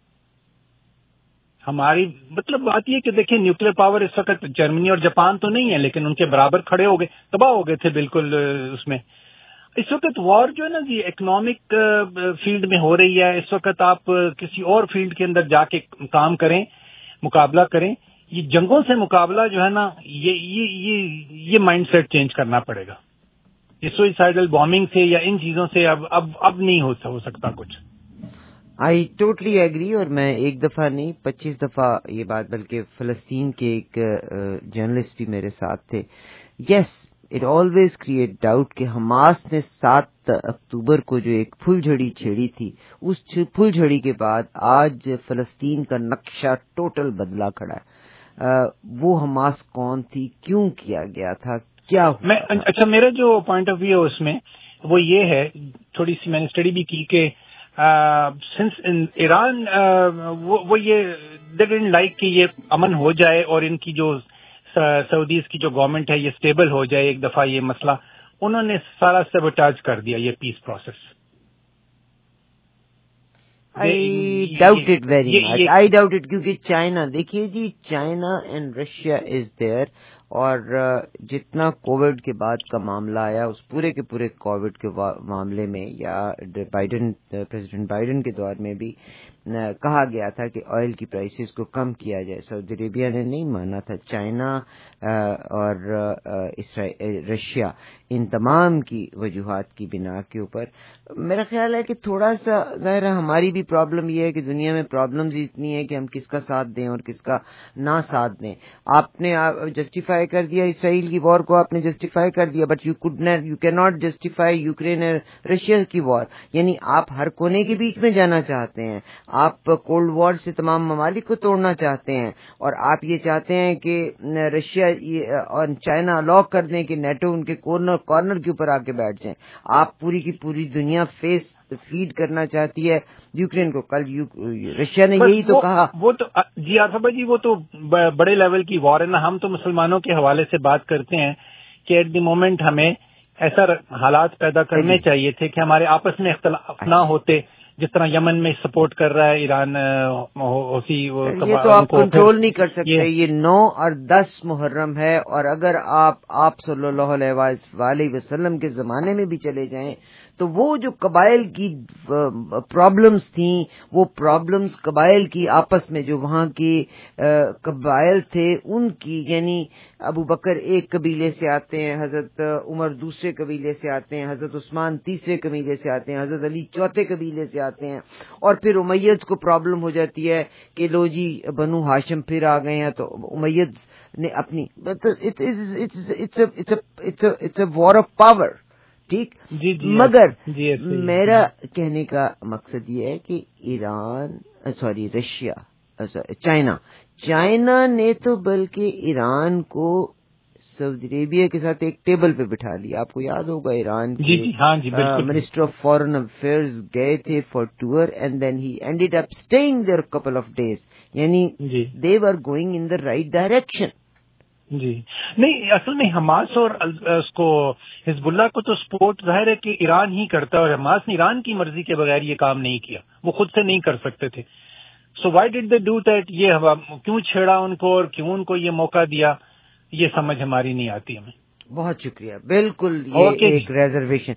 ہماری مطلب بات یہ کہ دیکھیں نیوکلیر پاور اس وقت جرمنی اور جاپان تو نہیں ہے لیکن ان کے برابر کھڑے ہو گئے، تباہ ہو گئے تھے بالکل. اس میں اس وقت وار جو ہے نا جی اکنامک فیلڈ میں ہو رہی ہے. اس وقت آپ کسی اور فیلڈ کے اندر جا کے کام کریں، مقابلہ کریں. یہ جنگوں سے مقابلہ جو ہے نا یہ مائنڈ سیٹ چینج کرنا پڑے گا. یہ سوئسائڈل بامبنگ سے یا ان چیزوں سے اب نہیں ہو سکتا کچھ. I totally agree. اور میں ایک دفعہ نہیں 25 دفعہ یہ بات، بلکہ فلسطین کے ایک جرنلسٹ بھی میرے ساتھ تھے. Yes it always create doubt کہ حماس نے 7 اکتوبر کو جو ایک پھول جھڑی چھیڑی تھی، اس پھول جھڑی کے بعد آج فلسطین کا نقشہ ٹوٹل بدلا کھڑا ہے. وہ حماس کون تھی، کیوں کیا گیا تھا، کیا اچھا میرا جو پوائنٹ آف ویو ہے اس میں وہ یہ ہے، تھوڑی سی میں نے اسٹڈی بھی کی کہ سنس ایران وہ یہ دے ڈنٹ لائک کہ یہ امن ہو جائے اور ان کی جو سعودیز کی جو گورنمنٹ ہے یہ اسٹیبل ہو جائے ایک دفعہ یہ مسئلہ، انہوں نے سارا سیبوٹاج کر دیا یہ peace process. I doubt it very much. I doubt it کیونکہ چائنا دیکھیے جی China and Russia is there اور جتنا کووڈ کے بعد کا معاملہ آیا اس پورے کے پورے کووڈ کے معاملے میں یا پریزیڈنٹ بائیڈن کے دور میں بھی کہا گیا تھا کہ آئل کی پرائسز کو کم کیا جائے. سعودی عربیہ نے نہیں مانا تھا. چائنا اور رشیا ان تمام کی وجوہات کی بنا کے اوپر میرا خیال ہے کہ تھوڑا سا ظاہر ہے ہماری بھی پرابلم یہ ہے کہ دنیا میں پرابلمز اتنی ہے کہ ہم کس کا ساتھ دیں اور کس کا نہ ساتھ دیں. آپ نے جسٹیفائی کر دیا اسرائیل کی وار کو, آپ نے جسٹیفائی کر دیا, but you can not justify Ukraine اور رشیا کی وار. یعنی آپ ہر کونے کے بیچ میں جانا چاہتے ہیں, آپ کولڈ وار سے تمام ممالک کو توڑنا چاہتے ہیں اور آپ یہ چاہتے ہیں کہ رشیا اور چائنا لاک کر دیں کہ نیٹو ان کے کارنر کے اوپر آ کے بیٹھ جائیں. آپ پوری کی پوری دنیا فیس فیڈ کرنا چاہتی ہے یوکرین کو. کل رشیا نے یہی تو کہا. وہ تو جی آصف بھائی جی وہ تو بڑے لیول کی وار ہے نا. ہم تو مسلمانوں کے حوالے سے بات کرتے ہیں کہ ایٹ دی مومنٹ ہمیں ایسا حالات پیدا کرنے چاہیے تھے کہ ہمارے آپس میں اختلاف نہ ہوتے, جس طرح یمن میں سپورٹ کر رہا ہے ایران. یہ تو آپ کنٹرول نہیں کر سکتے. یہ 9 اور 10 محرم ہے, اور اگر آپ صلی اللہ علیہ وسلم کے زمانے میں بھی چلے جائیں تو وہ جو قبائل کی پرابلمز تھیں, وہ پرابلمز قبائل کی آپس میں جو وہاں کے قبائل تھے ان کی, یعنی ابو بکر ایک قبیلے سے آتے ہیں, حضرت عمر دوسرے قبیلے سے آتے ہیں, حضرت عثمان تیسرے قبیلے سے آتے ہیں, حضرت علی چوتھے قبیلے سے آتے ہیں, اور پھر امیدز کو پرابلم ہو جاتی ہے کہ لو جی بنو ہاشم پھر آ گئے ہیں تو امیدز نے اپنی it's a war of power. ٹھیک, مگر میرا کہنے کا مقصد یہ ہے کہ چائنا نے تو بلکہ ایران کو سعودی عربیہ کے ساتھ ایک ٹیبل پہ بٹھا لیا. آپ کو یاد ہوگا ایران کے منسٹر آف فارن افیئرز گئے تھے فار ٹور اینڈ دین ہی ended up staying there couple of days. یعنی they were going in the right direction. جی نہیں, اصل میں حماس اور اس کو حزب اللہ کو تو سپورٹ ظاہر ہے کہ ایران ہی کرتا ہے, اور حماس نے ایران کی مرضی کے بغیر یہ کام نہیں کیا, وہ خود سے نہیں کر سکتے تھے. So why did they do that? یہ کیوں چھیڑا ان کو اور کیوں ان کو یہ موقع دیا, یہ سمجھ ہماری نہیں آتی ہمیں. بہت شکریہ. بالکل یہ ایک ریزرویشن.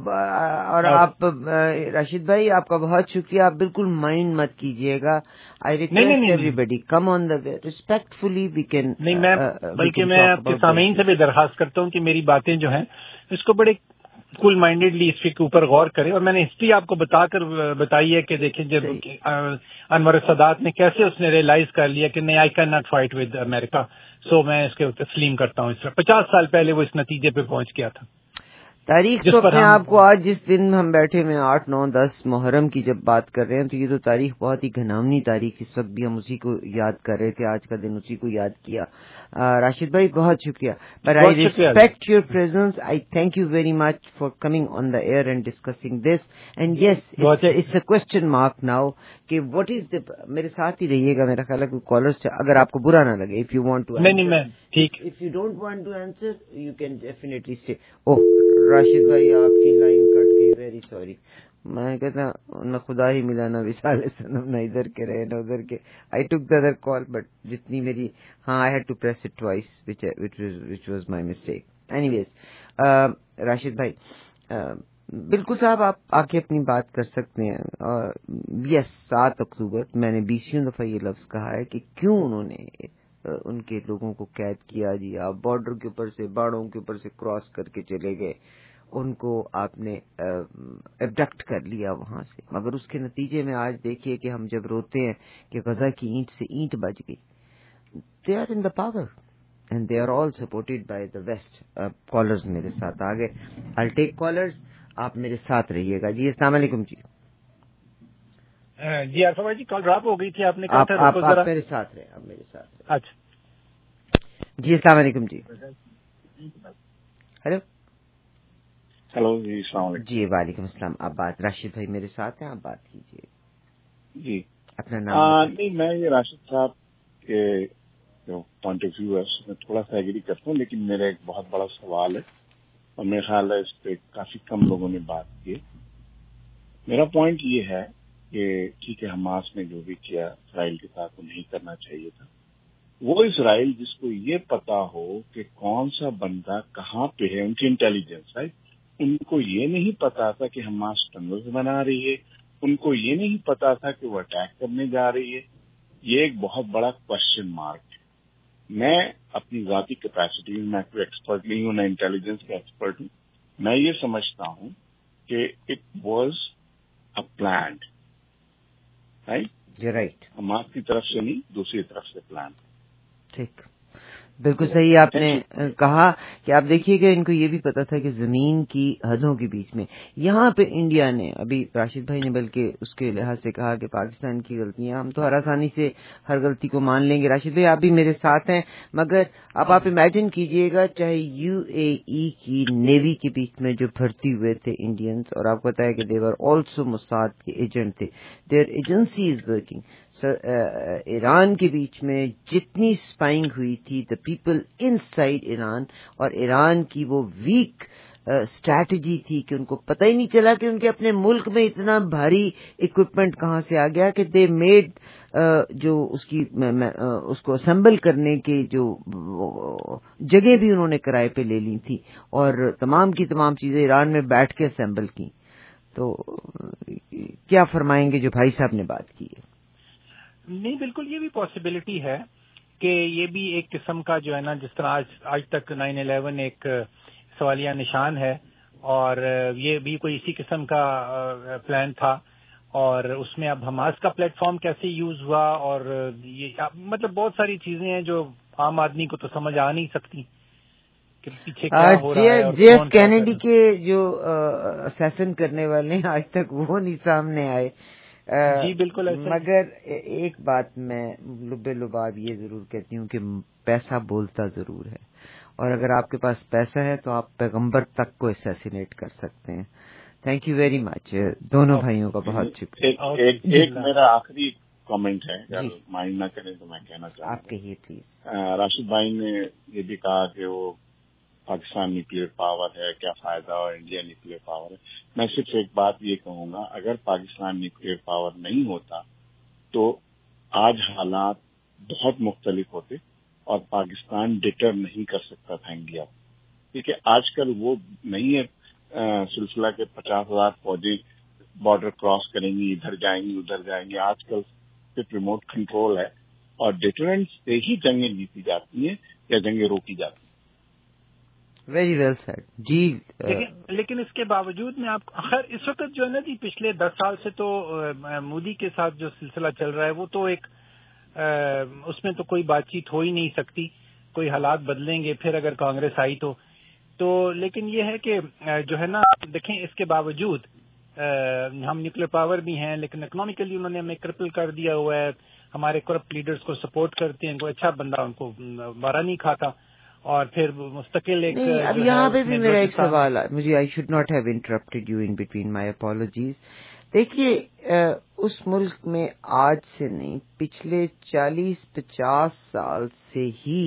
اور آپ راشد بھائی آپ کا بہت شکریہ. آپ بالکل مائنڈ مت کیجیے گا. I request everybody come on the way respectfully we can. نہیں میں بلکہ میں آپ کے سامعین سے بھی درخواست کرتا ہوں کہ میری باتیں جو ہیں اس کو بڑے کول مائنڈیڈلی اس کے اوپر غور کریں. اور میں نے ہسٹری آپ کو بتائی ہے کہ دیکھیں جب انور السادات نے کیسے اس نے ریئلائز کر لیا کہ نہیں I can not fight with America, so میں اس کے تسلیم کرتا ہوں. اس طرح 50 سال پہلے وہ اس نتیجے پہ پہنچ گیا تھا. تاریخ تو اپنے آپ کو آج جس دن ہم بیٹھے میں 8, 9, 10 محرم کی جب بات کر رہے ہیں تو یہ تو تاریخ بہت ہی گھناؤنی تاریخ. اس وقت بھی ہم اسی کو یاد کر رہے تھے, آج کا دن اسی کو یاد کیا. راشد بھائی بہت شکریہ. But I respect your presence. I thank you very much for coming on the air and discussing this. And yes it's a question mark now کہ واٹ از میرے ساتھ ہی رہیے گا. میرا خیال ہے کوئی کالر سے اگر آپ کو برا نہ لگے, اف یو وانٹ ٹو ٹھیک, if you don't want to answer you can definitely stay. اوہ راشد بھائی آپ کی لائن کٹ گئی, ویری سوری. میں کہتا نہ خدا ہی ملا نہ وصال صنم, نہ ادھر کے رہے نہ ادھر کے. آئی ٹک دا ادر کال بٹ جتنی میری I had to press it twice which was my mistake. Anyways Rashid بھائی بالکل صاحب آپ آ کے اپنی بات کر سکتے ہیں. یس 7 اکتوبر میں نے 20 دفعہ یہ لفظ کہا ہے کہ کیوں انہوں نے ان کے لوگوں کو قید کیا. جی آپ بارڈر کے اوپر سے باڑوں کے اوپر سے کراس کر کے چلے گئے, ان کو آپ نے ایبڈکٹ کر لیا وہاں سے. مگر اس کے نتیجے میں آج دیکھیے کہ ہم جب روتے ہیں کہ غزہ کی اینٹ سے اینٹ بج گئی. They are in the power and they are all supported by the west. Callers میرے ساتھ آ گئے. آئی ٹیک کالرز, آپ میرے ساتھ رہیے گا. جی السلام علیکم. جی جی آصف بھائی جی کال ڈراپ ہو گئی تھی, آپ نے کہا تھا آپ میرے ساتھ رہے, آپ میرے ساتھ. اچھا جی السلام علیکم. جی ہیلو. ہلو جی السلام علیکم. جی وعلیکم السلام. آپ بات راشد بھائی میرے ساتھ ہیں, آپ بات کیجیے. جی اپنا نام. نہیں میں یہ راشد صاحب کے جو پوائنٹ آف ویو ہے اس میں تھوڑا سا ایگری کرتا ہوں, لیکن میرا ایک بہت بڑا سوال ہے اور میرا خیال ہے اس پہ کافی کم لوگوں نے بات کی. میرا پوائنٹ یہ ہے کہ ٹھیک ہے حماس نے جو بھی کیا اسرائیل کے ساتھ وہ نہیں کرنا چاہیے تھا. وہ اسرائیل جس کو یہ پتا ہو کہ کون سا بندہ کہاں پہ ہے، ان کی انٹیلیجنس رائٹ، ان کو یہ نہیں پتا تھا کہ حماس ٹنلز بنا رہی ہے، ان کو یہ نہیں پتا تھا کہ وہ اٹیک کرنے جا رہی ہے. یہ ایک بہت بڑا کوشچن مارک ہے. میں اپنی ذاتی کیپیسٹی میں میں کوئی ایکسپرٹ نہیں ہوں، نہ انٹیلیجنس کا ایکسپرٹ ہوں. میں یہ سمجھتا ہوں کہ it was a planned, right, Hamas کی طرف سے نہیں، دوسری طرف سے پلان. ٹھیک، بالکل صحیح آپ نے کہا کہ آپ دیکھیے کہ ان کو یہ بھی پتا تھا کہ زمین کی حدوں کے بیچ میں یہاں پہ انڈیا نے، ابھی راشد بھائی نے بلکہ اس کے لحاظ سے کہا کہ پاکستان کی غلطیاں، ہم تو ہر آسانی سے ہر غلطی کو مان لیں گے. راشد بھائی آپ بھی میرے ساتھ ہیں، مگر اب آپ امیجن کیجئے گا چاہے یو اے ای کی نیوی کے بیچ میں جو بھرتی ہوئے تھے انڈینز، اور آپ کو پتا ہے کہ دیور آلسو موساد کے ایجنٹ تھے، their agency is working. Iran کے بیچ میں جتنی اسپائنگ ہوئی تھی، the people inside Iran, اور ایران کی وہ ویک اسٹریٹجی تھی کہ ان کو پتہ ہی نہیں چلا کہ ان کے اپنے ملک میں اتنا بھاری اکوپمنٹ کہاں سے آ گیا کہ دے میڈ جو اس کو اسمبل کرنے کے جو جگہ بھی انہوں نے کرائے پہ لے لی تھی، اور تمام کی تمام چیزیں ایران میں بیٹھ کے اسمبل کی. تو کیا فرمائیں گے جو بھائی صاحب نے بات کی ہے؟ نہیں، بالکل یہ بھی پاسبلٹی ہے کہ یہ بھی ایک قسم کا جو ہے نا، جس طرح آج تک 9/11 ایک سوالیہ نشان ہے، اور یہ بھی کوئی اسی قسم کا پلان تھا. اور اس میں اب حماس کا پلیٹ فارم کیسے یوز ہوا، اور یہ مطلب بہت ساری چیزیں ہیں جو عام آدمی کو تو سمجھ آ نہیں سکتی کہ پیچھے کیا ہو رہا ہے. جے ایف کینیڈی کے جو اسیسن کرنے والے ہیں آج تک وہ نہیں سامنے آئے. جی بالکل، مگر ایک بات میں لب لباب یہ ضرور کہتی ہوں کہ پیسہ بولتا ضرور ہے، اور اگر آپ کے پاس پیسہ ہے تو آپ پیغمبر تک کو اسیسینیٹ کر سکتے ہیں. تھینک یو ویری مچ دونوں بھائیوں کا بہت شکریہ. ایک میرا آخری کامنٹ ہے، اگر مائنڈ نہ کریں تو میں کہنا چاہوں گا. آپ کہیے پلیز. راشد بھائی نے یہ بھی کہا کہ وہ پاکستان نیوکلیر پاور ہے، کیا فائدہ اور انڈیا نیوکلیر پاور ہے. میں صرف ایک بات یہ کہوں گا، اگر پاکستان نیوکلیر پاور نہیں ہوتا تو آج حالات بہت مختلف ہوتے اور پاکستان ڈٹر نہیں کر سکتا تھا انڈیا. کیونکہ آج کل وہ نہیں ہے سلسلہ کے 50,000 فوجی بارڈر کراس کریں گی، ادھر جائیں گی ادھر جائیں گے. آج کل صرف ریموٹ کنٹرول ہے، اور ڈیٹرنس سے ہی جنگیں جیتی جاتی ہیں یا جنگیں روکی جاتی ہیں. ویری ویل سیڈ جی. لیکن اس کے باوجود میں آپ خیر اس وقت جو ہے نا جی، پچھلے 10 سال سے تو مودی کے ساتھ جو سلسلہ چل رہا ہے وہ تو ایک اس میں تو کوئی بات چیت ہو ہی نہیں سکتی. کوئی حالات بدلیں گے پھر اگر کانگریس آئی تو لیکن یہ ہے کہ جو ہے نا دیکھیں، اس کے باوجود ہم نیوکلیر پاور بھی ہیں، لیکن اکنامیکلی انہوں نے ہمیں کرپل کر دیا ہوا ہے. ہمارے کرپٹ لیڈرز کو سپورٹ کرتے ہیں، کوئی اچھا بندہ ان کو مارا نہیں کھاتا. اور پھر مستقل ایک اب یہاں پہ بھی میرا ایک سوال ہے، مجھے I should not have interrupted you in between, my apologies. دیکھیے اس ملک میں آج سے نہیں، پچھلے 40-50 سال سے ہی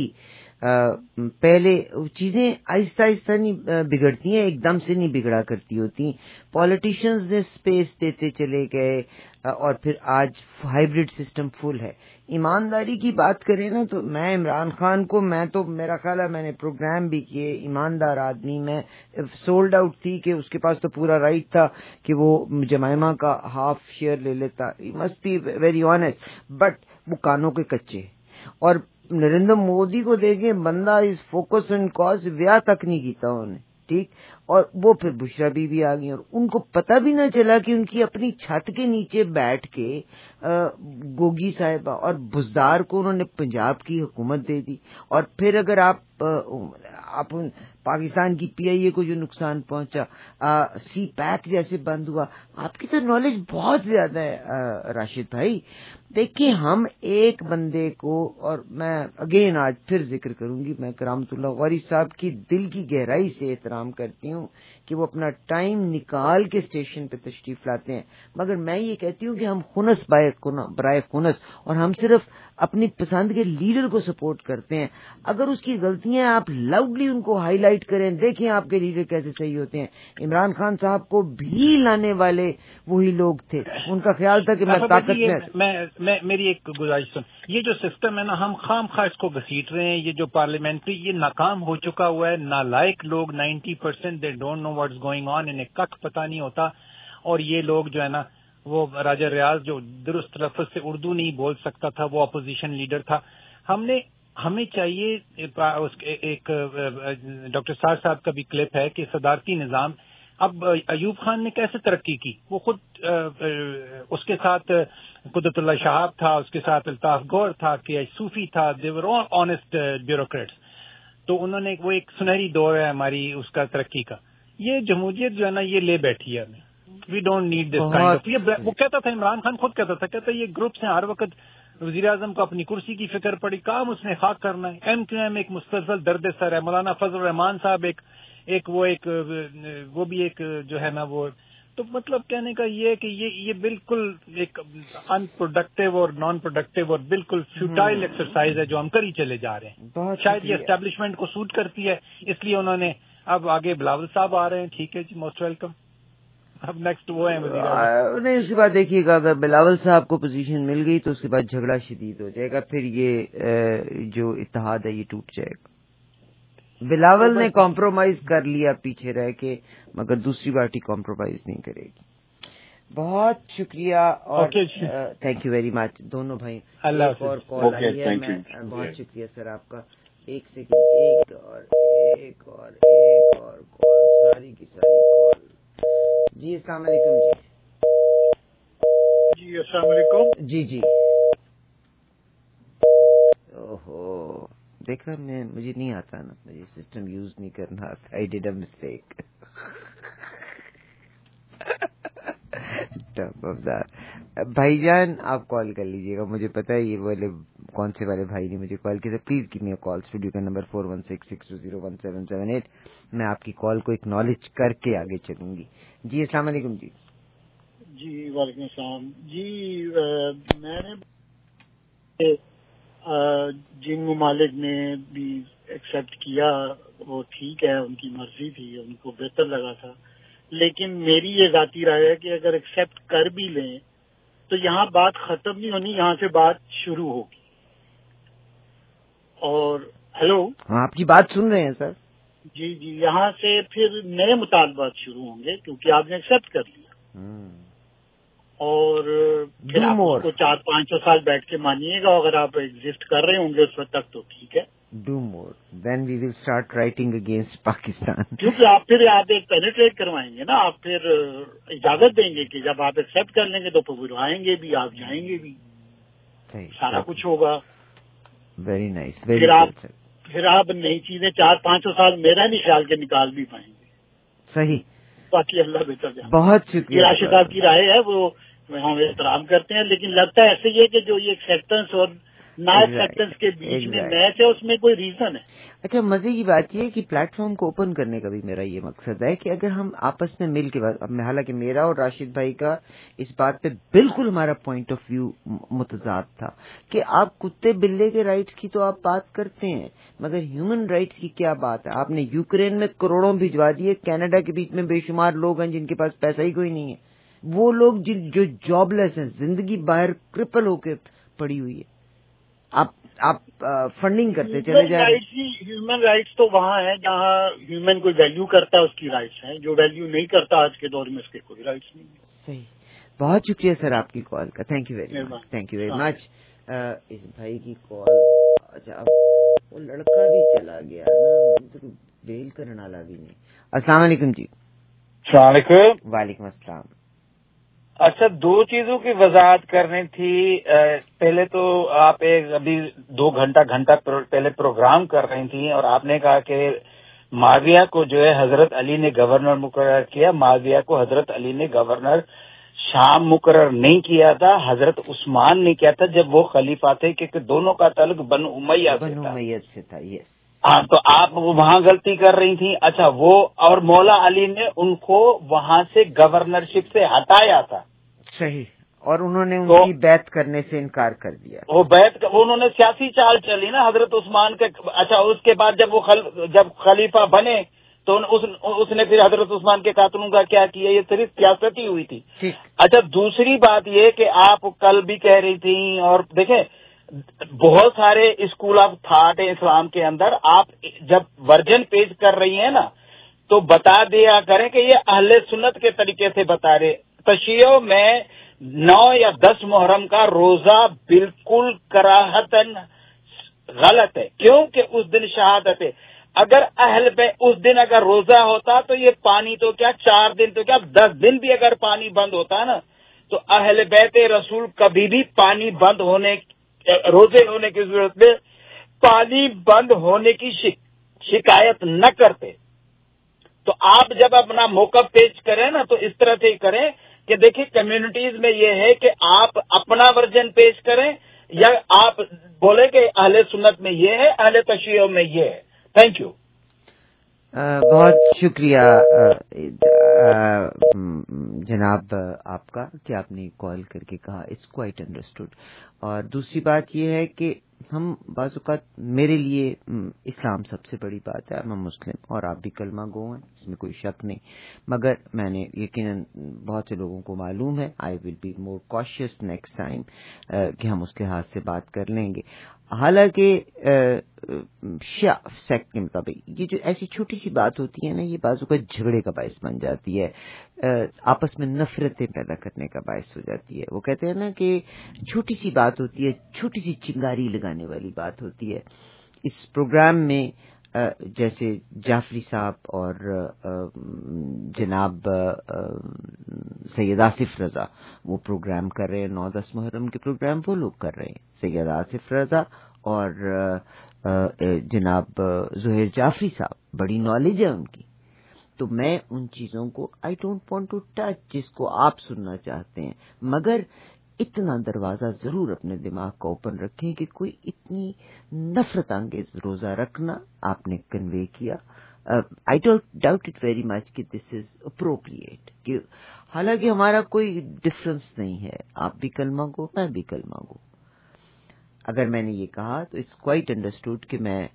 پہلے چیزیں آہستہ آہستہ نہیں بگڑتی ہیں، ایک دم سے نہیں بگڑا کرتی ہوتی. پولیٹیشنز نے اسپیس دیتے چلے گئے، اور پھر آج ہائیبرڈ سسٹم فل ہے. ایمانداری کی بات کریں نا تو میں عمران خان کو، میں تو میرا خیال ہے میں نے پروگرام بھی کیے، ایماندار آدمی، میں سولڈ آؤٹ تھی کہ اس کے پاس تو پورا رائٹ تھا کہ وہ جمائمہ کا ہاف شیئر لے لیتا. Must be very honest, but وہ کانوں کے کچے. اور نریندر مودی کو دیکھیں، بندہ از فوکس آن کاز، بیاہ تک نہیں کیتا انہوں نے، ٹھیک. اور وہ پھر بشرا بی آ گئی، اور ان کو پتہ بھی نہ چلا کہ ان کی اپنی چھت کے نیچے بیٹھ کے گوگی صاحبہ اور بزدار کو انہوں نے پنجاب کی حکومت دے دی. اور پھر اگر آپ پاکستان کی پی آئی اے کو جو نقصان پہنچا، سی پیک جیسے بند ہوا. آپ کی تو نالج بہت زیادہ ہے راشد بھائی. دیکھیے ہم ایک بندے کو، اور میں اگین آج پھر ذکر کروں گی، میں کرامت اللہ غوری صاحب کی دل کی گہرائی سے احترام کرتی ہوں کہ وہ اپنا ٹائم نکال کے اسٹیشن پہ تشریف لاتے ہیں، مگر میں یہ کہتی ہوں کہ ہم خنس برائے خنس، اور ہم صرف اپنی پسند کے لیڈر کو سپورٹ کرتے ہیں. اگر اس کی غلطیاں آپ لاؤڈلی ان کو ہائی لائٹ رائٹ کریں, دیکھیں آپ کے لیڈر کیسے صحیح ہوتے ہیں. عمران خان صاحب کو بھی لانے والے وہی لوگ تھے, ان کا خیال تھا کہ میں طاقت میں میری ایک گزارش سن, یہ جو سسٹم ہے نا ہم خام خواہ اس کو گھسیٹ رہے ہیں. یہ جو پارلیمنٹری یہ ناکام ہو چکا ہوا ہے. نالائق لوگ 90% they don't know what's going on, انہیں ککھ پتہ نہیں ہوتا. اور یہ لوگ جو ہے نا وہ راجہ ریاض جو درست لفظ سے اردو نہیں بول سکتا تھا, وہ اپوزیشن لیڈر تھا. ہمیں چاہیے ایک ڈاکٹر سار صاحب کا بھی کلپ ہے کہ صدارتی نظام. اب ایوب خان نے کیسے ترقی کی, وہ خود اس کے ساتھ قدرت اللہ شہاب تھا, اس کے ساتھ الطاف گور تھا, کہ صوفی تھا, دے ور آل آنےسٹ بیوروکریٹس. تو انہوں نے وہ ایک سنہری دور ہے ہماری اس کا ترقی کا. یہ جمہوریت جو ہے نا یہ لے بیٹھی ہے ہمیں. We don't need this kind of. وہ کہتا تھا, عمران خان خود کہتا یہ گروپس ہیں, ہر وقت وزیر اعظم کو اپنی کرسی کی فکر پڑی, کام اس نے خاک کرنا ہے. ایم کیو ایم ایک مستقل درد سر ہے. مولانا فضل الرحمان صاحب وہ بھی ایک جو ہے نا وہ. تو مطلب کہنے کا یہ کہ یہ بالکل ایک ان پروڈکٹیو اور نان پروڈکٹیو اور بالکل فیوٹائل ایکسرسائز ہے جو ہم کر ہی چلے جا رہے ہیں. شاید یہ اسٹیبلشمنٹ کو سوٹ کرتی ہے, اس لیے انہوں نے اب آگے بلاول صاحب آ رہے ہیں. ٹھیک ہے جی, موسٹ ویلکم. اب نیکسٹ وہ ہے نہیں, اس کے بعد دیکھیے گا اگر بلاول صاحب کو پوزیشن مل گئی تو اس کے بعد جھگڑا شدید ہو جائے گا, پھر یہ جو اتحاد ہے یہ ٹوٹ جائے گا. بلاول نے کمپرومائز کر لیا پیچھے رہ کے, مگر دوسری پارٹی کمپرومائز نہیں کرے گی. بہت شکریہ اور تھینک یو ویری مچ دونوں بھائی. ایک اور کال آئی ہے, میں بہت شکریہ سر آپ کا. ایک سیکنڈ, ایک اور کال, ساری کی ساری کال. جی السلام علیکم. جی السلام علیکم. جی اوہو, دیکھا مجھے نہیں آتا نا, مجھے سسٹم یوز نہیں کرنا آتا. I did a mistake. بھائی جان آپ کال کر لیجیے گا, مجھے پتا ہے یہ والے کون سے والے بھائی نے مجھے کال کیا. Please give me a call. Studio کا نمبر 4166201778. میں آپ کی کال کو اکنالج کر کے آگے چلوں گی. جی السلام علیکم. جی وعلیکم السلام. جی میں نے جن ممالک نے بھی ایکسیپٹ کیا وہ ٹھیک ہے, ان کی مرضی تھی, ان کو بہتر لگا تھا. لیکن میری یہ ذاتی رائے ہے کہ اگر ایکسیپٹ کر بھی لیں تو یہاں بات ختم نہیں ہونی, یہاں سے بات شروع ہوگی. اور ہیلو, آپ کی بات سن رہے ہیں سر. جی یہاں سے پھر نئے مطالبات شروع ہوں گے کیونکہ آپ نے ایکسیپٹ کر لیا. اور پھر آپ اس کو 400-500 سال بیٹھ کے مانیے گا. اگر آپ ایگزسٹ کر رہے ہوں گے اس وقت تک تو ٹھیک ہے. Do more. Then we will start writing against Pakistan. کیونکہ آپ ایک پینیٹریٹ کروائیں گے نا, آپ پھر اجازت دیں گے کہ جب آپ ایکسیپٹ کر لیں گے تو پھر وہ آئیں گے بھی, آپ جائیں گے بھی, سارا کچھ ہوگا. Very nice. پھر آپ نئی چیزیں 400-500 سال میرا نہیں خیال کے نکال بھی پائیں گے. صحیح. باقی اللہ بہتر جانے. بہت شکریہ. راشد صاحب کی رائے ہے وہ ہم احترام کرتے ہیں, لیکن لگتا ہے ایسے ہی ہے کہ جو یہ ایکسیپٹنس اور نا ایکسیپٹنس کے بیچ میں میچ ہے, اس میں کوئی ریزن ہے. اچھا, مزے کی بات یہ ہے کہ پلیٹ فارم کو اوپن کرنے کا بھی میرا یہ مقصد ہے کہ اگر ہم آپس میں مل کے حالانکہ میرا اور راشد بھائی کا اس بات پہ بالکل ہمارا پوائنٹ آف ویو متضاد تھا کہ آپ کتے بلے کے رائٹس کی تو آپ بات کرتے ہیں, مگر ہیومن رائٹس کی کیا بات ہے. آپ نے یوکرین میں کروڑوں بھجوا دیے, کینیڈا کے بیچ میں بے شمار لوگ ہیں جن کے پاس پیسہ ہی کوئی نہیں ہے. وہ لوگ جو جاب لیس ہیں, زندگی باہر کرپل ہو کے پڑی ہوئی ہے, آپ فنڈنگ کرتے چلے جائیں. ہیومن رائٹس تو وہاں ہیں جہاں ہیومن کوئی ویلیو کرتا ہے, اس کی رائٹس ہیں. جو ویلیو نہیں کرتا آج کے دور میں اس کے کوئی رائٹس نہیں. صحیح. بہت شکریہ سر آپ کی کال کا. Thank you very much. اس بھائی کی کال. اچھا, اب وہ لڑکا بھی چلا گیا نا, بیل کرنے والا بھی نہیں. السلام علیکم. جی السلام علیکم. وعلیکم السلام. اچھا, 2 چیزوں کی وضاحت کرنی تھی. پہلے تو آپ ابھی 2 گھنٹہ پہلے پروگرام کر رہی تھیں اور آپ نے کہا کہ معاویہ کو جو ہے حضرت علی نے گورنر مقرر کیا. معاویہ کو حضرت علی نے گورنر شام مقرر نہیں کیا تھا, حضرت عثمان نے کیا تھا جب وہ خلیفہ تھے, کیونکہ دونوں کا تعلق بنو امیہ سے تھا. یس. ہاں, تو آپ وہاں غلطی کر رہی تھیں. اچھا, وہ اور مولا علی نے ان کو وہاں سے گورنرشپ سے ہٹایا تھا. صحیح. اور انہوں نے ان کی بیعت کرنے سے انکار کر دیا. وہ بیعت انہوں نے سیاسی چال چلی نا حضرت عثمان کے. اچھا اس کے بعد جب خلیفہ بنے تو اس نے پھر حضرت عثمان کے قاتلوں کا کیا کیا؟ یہ صرف سیاست ہی ہوئی تھی. اچھا دوسری بات یہ کہ آپ کل بھی کہہ رہی تھیں، اور دیکھیں بہت سارے اسکول آف تھاٹ ہیں اسلام کے اندر. آپ جب ورژن پیش کر رہی ہیں نا تو بتا دیا کریں کہ یہ اہل سنت کے طریقے سے بتا رہے. تشیع میں 9 یا 10 محرم کا روزہ بالکل کراہتن غلط ہے، کیونکہ اس دن شہادت ہے. اگر اس دن اگر روزہ ہوتا تو یہ پانی تو کیا 4 دن تو کیا 10 دن بھی اگر پانی بند ہوتا نا تو اہل بیت رسول کبھی بھی پانی بند ہونے روزے ہونے کی ضرورت میں پانی بند ہونے کی شکایت نہ کرتے. تو آپ جب اپنا موقف پیش کریں نا تو اس طرح سے ہی کریں کہ دیکھیں کمیونٹیز میں یہ ہے کہ آپ اپنا ورژن پیش کریں یا آپ بولیں کہ اہل سنت میں یہ ہے، اہل تشیع میں یہ ہے. Thank you. بہت شکریہ جناب آپ کا کہ آپ نے کال کر کے کہا اٹس کوائٹ انڈرسٹوڈ. اور دوسری بات یہ ہے کہ ہم بعض اوقات میرے لیے اسلام سب سے بڑی بات ہے. میں مسلم اور آپ بھی کلمہ گو ہیں، اس میں کوئی شک نہیں، مگر میں نے یقیناً بہت سے لوگوں کو معلوم ہے I will be more conscious next time کہ ہم اس لحاظ سے بات کر لیں گے. حالانکہ شیعہ سیکٹ کے مطابق یہ جو ایسی چھوٹی سی بات ہوتی ہے نا یہ بعض اوقات جھگڑے کا باعث بن جاتی ہے، آپس میں نفرتیں پیدا کرنے کا باعث ہو جاتی ہے. وہ کہتے ہیں نا کہ چھوٹی سی بات ہوتی ہے، چھوٹی سی چنگاری لگانے والی بات ہوتی ہے. اس پروگرام میں جیسے جعفری صاحب اور جناب سید آصف رضا وہ پروگرام کر رہے ہیں، 9-10 محرم کے پروگرام وہ لوگ کر رہے ہیں، سید آصف رضا اور جناب زہیر جعفری صاحب، بڑی نالج ہے ان کی. تو میں ان چیزوں کو I don't want to touch جس کو آپ سننا چاہتے ہیں، مگر اتنا دروازہ ضرور اپنے دماغ کو اوپن رکھیں کہ کوئی اتنی نفرت انگیز روزہ رکھنا آپ نے کنوے کیا. I doubt it very much کہ دس از اپروپریٹ، کہ حالانکہ ہمارا کوئی ڈفرنس نہیں ہے، آپ بھی کلمہ گو میں بھی کلمہ گو. اگر میں نے یہ کہا تو اٹس کوائٹ انڈرسٹوڈ کہ میں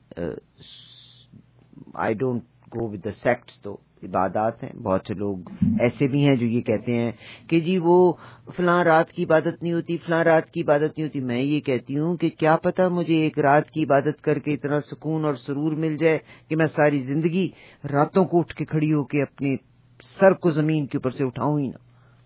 I don't go with the sects. تو عبادات ہیں، بہت سے لوگ ایسے بھی ہیں جو یہ کہتے ہیں کہ جی وہ فلاں رات کی عبادت نہیں ہوتی، فلاں رات کی عبادت نہیں ہوتی. میں یہ کہتی ہوں کہ کیا پتہ مجھے ایک رات کی عبادت کر کے اتنا سکون اور سرور مل جائے کہ میں ساری زندگی راتوں کو اٹھ کے کھڑی ہو کے اپنے سر کو زمین کے اوپر سے اٹھاؤں ہی نہ.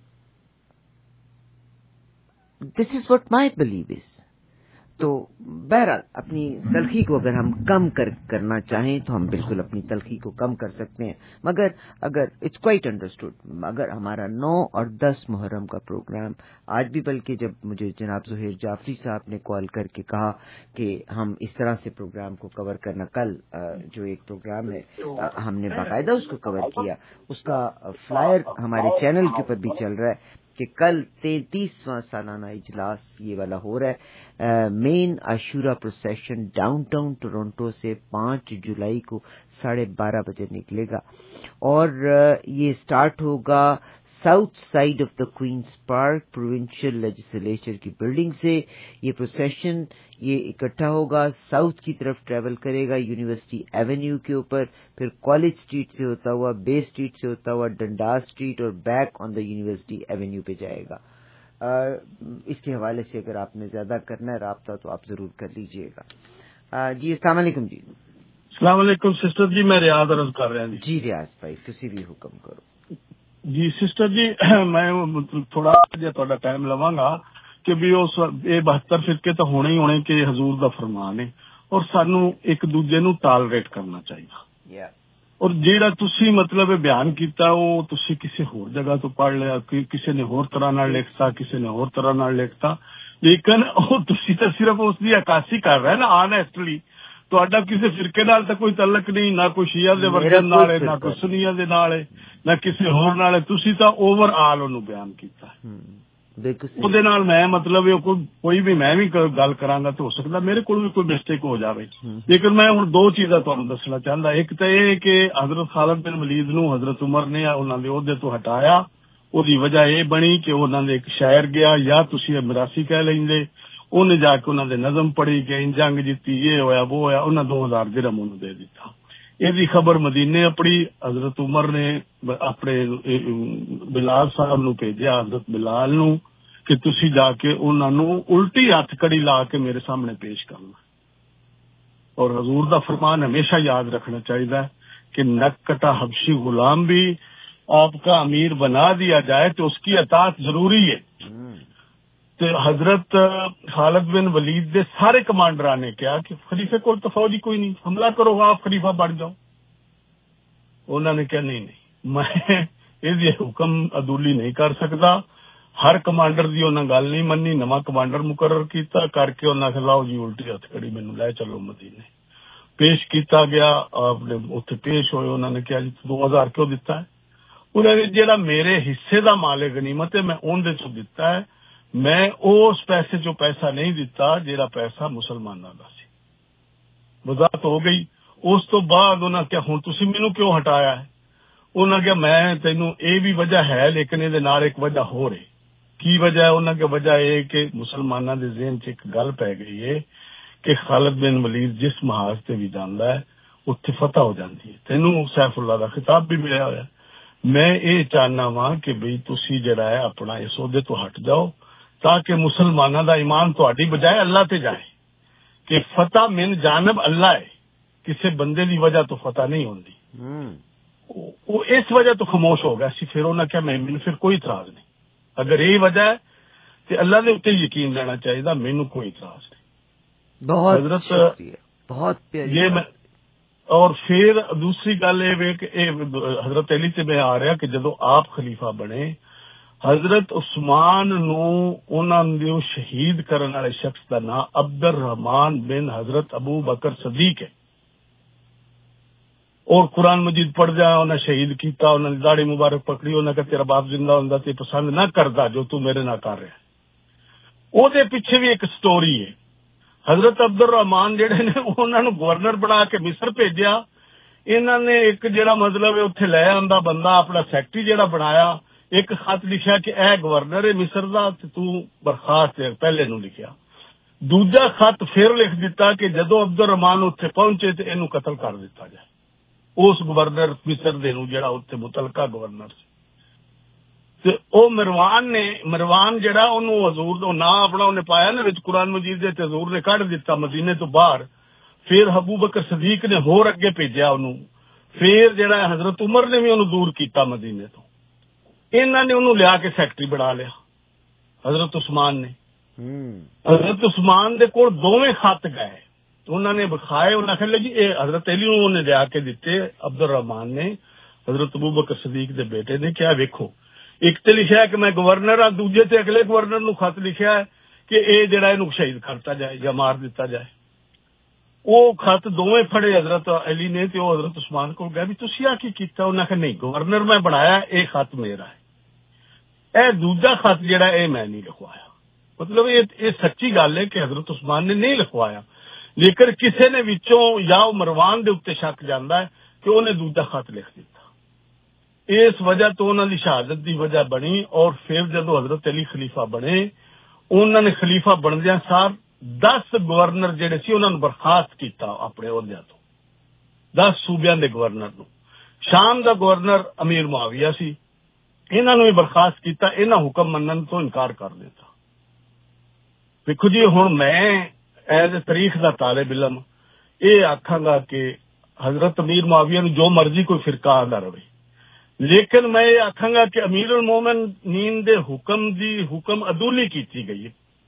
This is what my belief is. تو بہرحال اپنی تلخی کو اگر ہم کم کرنا چاہیں تو ہم بالکل اپنی تلخی کو کم کر سکتے ہیں، مگر اگر اٹس کوائٹ انڈرسٹوڈ اگر ہمارا 9 اور 10 محرم کا پروگرام آج بھی، بلکہ جب مجھے جناب زہیر جعفری صاحب نے کال کر کے کہا کہ ہم اس طرح سے پروگرام کو کور کرنا، کل جو ایک پروگرام ہے ہم نے باقاعدہ اس کو کور کیا، اس کا فلائر ہمارے چینل کے اوپر بھی چل رہا ہے کہ کل 33واں سالانہ اجلاس یہ والا ہو رہا ہے. Main Ashura procession downtown Toronto سے 5 جولائی کو 12:30 بجے نکلے گا، اور یہ سٹارٹ ہوگا south side of the Queens Park provincial legislature کی بلڈنگ سے. یہ پروسیشن یہ اکٹھا ہوگا، ساؤتھ کی طرف ٹریول کرے گا یونیورسٹی ایونیو کے اوپر، پھر کالج اسٹریٹ سے ہوتا ہوا، بے اسٹریٹ سے ہوتا ہوا ڈنڈاس اسٹریٹ اور back on the university avenue پہ جائے گا. اس کے حوالے سے اگر آپ نے زیادہ کرنا ہے رابطہ تو آپ ضرور کر لیجئے گا. جی السلام علیکم. جی السلام علیکم سسٹر جی، میں ریاض عرض کر رہا ہوں. جی ریاض بھائی تسی بھی حکم کرو. جی سسٹر جی میں تھوڑا جہا تہاڈا ٹائم لواں گا کہ بھی اس یہ 72 فرقے تو ہونے ہی ہونے کہ حضور دا فرمان ہے، اور سانو ایک دوجے نو ٹالریٹ کرنا چاہیے. اور جیڑا تسی مطلب بیان کیتا وہ تسی کسی ہور جگہ تو پڑھ لیا، کسی نے ہور طرح نال لکھتا، کسی نے ہور طرح نال لکھتا، لیکن وہ تسی تو صرف اس کی عکاسی کر رہے نا آنیسٹلی. تہاڈا کسی فرقے نال تو کوئی تعلق نہیں، نہ کوئی شیعہ دے ورژن نال ہے، نہ کوئی سنیہ دے نال ہے، نہ کسی ہور نال ہے. تسی تو اوور آل اونوں بیان کیتا ہے. میں مطلب کوئی بھی میں بھی گل کراں گا تو ہو سکتا میرے کو بھی کوئی مسٹیک ہو جائے، لیکن میں ہوں 2 چیزاں تمہیں دسنا چاہتا. ایک تو یہ کہ حضرت خالد بن ولید نو حضرت عمر نے انہوں نے عہدے تو ہٹایا ਉਹਦੀ ਵਜ੍ਹਾ ਇਹ ਬਣੀ ਕਿ ਉਹਨਾਂ ਦੇ ਇੱਕ ਸ਼ਾਇਰ ਗਿਆ, ਜਾਂ ਤੁਸੀਂ ਇਹ ਮਿਰਾਸੀ ਕਹਿ ਲੈਂਦੇ, ਉਹਨੇ ਜਾ ਕੇ ਉਹਨਾਂ ਦੇ ਨਜ਼ਮ ਪੜ੍ਹੀ ਕਿ ਜੰਗ ਜਿੱਤੀ, ਇਹ ਹੋਇਆ ਉਹ ਹੋਇਆ, ਉਹਨਾਂ 2000 ਦਿਰਹਮ ਉਹਨੂੰ ਦੇ ਦਿੱਤਾ। ਇਹਦੀ ਖਬਰ ਮਦੀਨੇ ਆਪਣੀ, حضرت عمر ਨੇ ਆਪਣੇ ਬਿਲਾਲ ਸਾਹਿਬ ਨੂੰ ਭੇਜਿਆ, حضرت بلال ਨੂੰ, کہ تسی جا کے انہاں نو الٹی ہاتھ کڑی لا کے میرے سامنے پیش کرنا. اور حضور دا فرمان ہمیشہ یاد رکھنا چاہیے کہ نک کٹا حبشی غلام بھی آپ کا امیر بنا دیا جائے تو اس کی اطاعت ضروری ہے. تو حضرت خالد بن ولید دے سارے کمانڈراں نے کیا کہ خلیفے کو تو فوجی کوئی نہیں، حملہ کرو آپ خلیفہ بن جاؤ. انہوں نے کہا نہیں میں یہ حکم عدولی نہیں کر سکتا. ہر کمانڈر دی انہاں گل نہیں منی، نواں کمانڈر مقرر کیتا کر کے انہاں کہ لاؤ جی الٹی ہتھ کڑی مینوں لے چلو مدینے. پیش کیتا گیا، آپ نے اتنے پیش ہوئے. انہوں نے کہا جی 2000 کیوں دیتا ہے؟ انہوں نے جہاں میرے حصے دا مال غنیمت ہے میں اون دے چوں دیتا ہے، میں اس پیسے چوں پیسہ نہیں دیتا جہاں پیسہ مسلماناں دا سی. وضاحت ہو گئی. اس تو بعد انہوں نے کہا ہن تسی مینوں کیوں ہٹایا ہے؟ انہوں نے کہا میں تینوں اے بھی وجہ ہے لیکن یہ نال ایک وجہ ہو رہی. کی وجہ ہے؟ انہوں نے کہا وجہ یہ کہ مسلماناں دے ذہن چ ایک گل پی گئی ہے کہ خالد بن ولید جس محاذ سے بھی جاندا ہے اتنے فتح ہو جاتی ہے. تینوں سیف اللہ کا خطاب بھی ملیا ہوا ہے. میں یہ چاہنا وا کہ بھئی تسی جڑا ہے اپنا اس عہدے تو ہٹ جاؤ تاکہ مسلمانوں دا ایمان تہاڈی بجائے اللہ تے جائے کہ فتح من جانب اللہ ہے، کسی بندے دی وجہ تو فتح نہیں ہوندی. وہ اس وجہ تو خاموش ہو گیا سی. پھر انہوں نے کہا میں پھر کوئی اعتراض نہیں، اگر یہی وجہ ہے تو اللہ دے اوتے یقین لینا چاہیے، مینوں کوئی اعتراض نہیں. بہت حضرت بہت یہ میں اور پھر دوسری گل یہ کہ حضرت علی سے میں آ رہا کہ جدو آپ خلیفہ بنے حضرت عثمان نو انہاں دے شہید کرنے والے شخص کا نام عبد الرحمان بن حضرت ابو بکر صدیق ہے. اور قرآن مجید پڑھ جا انہیں شہید کیتا، انہوں نے داڑھی مبارک پکڑی، انہوں نے کہا تیرا باپ زندہ ہوندا تے پسند نہ کردا جو تو میرے نہ کر رہا. او دے پیچھے بھی ایک سٹوری ہے. حضرت عبد الرحمان جڑے نے انہوں نے گورنر بنا کے مصر بھیجیا. انہوں نے ایک جڑا مطلب ہے اتنے لے آندا بندہ اپنا سیکٹری جڑا بنایا، ایک خط لکھیا کہ اے گورنر ہے مصر دا تو برخاست ہے، پہلے نو لکھیا. دوجا خط پھر لکھ دیتا کہ جدو عبد الرحمان اتنے پہنچے تو اینو قتل کر دیتا جائے، اس گورنر مصر دے نو جڑا اتنے متعلقہ گورنر سی. تے او مروان جڑا انہوں حضور دا نام اپنا انہیں پایا نا وچ قرآن مجید دے تے حضور نے کڈ دیتا مدینے تو باہر. پھر ابو بکر صدیق نے ہور اگے بھیجیا انہوں. پھر جڑا حضرت عمر نے بھی انہوں دور کیتا مدینے تو. انہاں نے انہوں لیا کے سیکٹری بنا لیا حضرت عثمان نے. حضرت عثمان دے کول دوویں خط گئے انہوں نے بخائے. انہوں نے کہا جی اے حضرت علی انہوں نے لیا کے دیتے عبد الرحمان نے حضرت ابو بکر صدیق دے بیٹے نے. کیا ویکھو ایک تے لکھا ہے کہ میں گورنر ہاں، دوجے تے اگلے گورنر نو خط لکھیا ہے کہ اے جڑا اینو شہید کرتا جائے یا مار دیتا جائے. وہ خط دوویں پھڑے حضرت علی نے تے وہ حضرت عثمان کو گیا بھی تسی آ کی کیتا؟ انہوں نے کہا نہیں گورنر میں بنایا، اے خط میرا ہے، اے دوجا خط جڑا اے میں نہیں لکھوایا. مطلب یہ سچی گل ہے کہ حضرت عثمان نے نہیں لکھوایا، لیکن کسی نے وچوں یا مروان دے اوتے شک جاندا ہے کہ انہیں دوجا خط لکھ دیتا. اس وجہ تو انہوں نے شہادت دی وجہ بنی. اور پھر جدو حضرت علی خلیفہ بنے انہوں نے خلیفہ بندیاں سار 10 گورنر جڑے سی انہوں نے برخاست کیتا اپنے عہدے تو. 10 صوبیاں دے گورنر نو. شام دا گورنر امیر معاویہ سی، انہوں نے بھی برخاست کیتا. انہاں حکم منن تو انکار کر دیتا. دیکھو جی ہن میں ایز اے تاریخ دا طالب علم یہ آکھاں گا کہ حضرت امیر معاویہ نو جو مرضی کوئی فرقہ آندا رہے، لیکن میں یہ آکھاں گا کہ امیر المومنین دے حکم عدولی کیتی گئی ہے.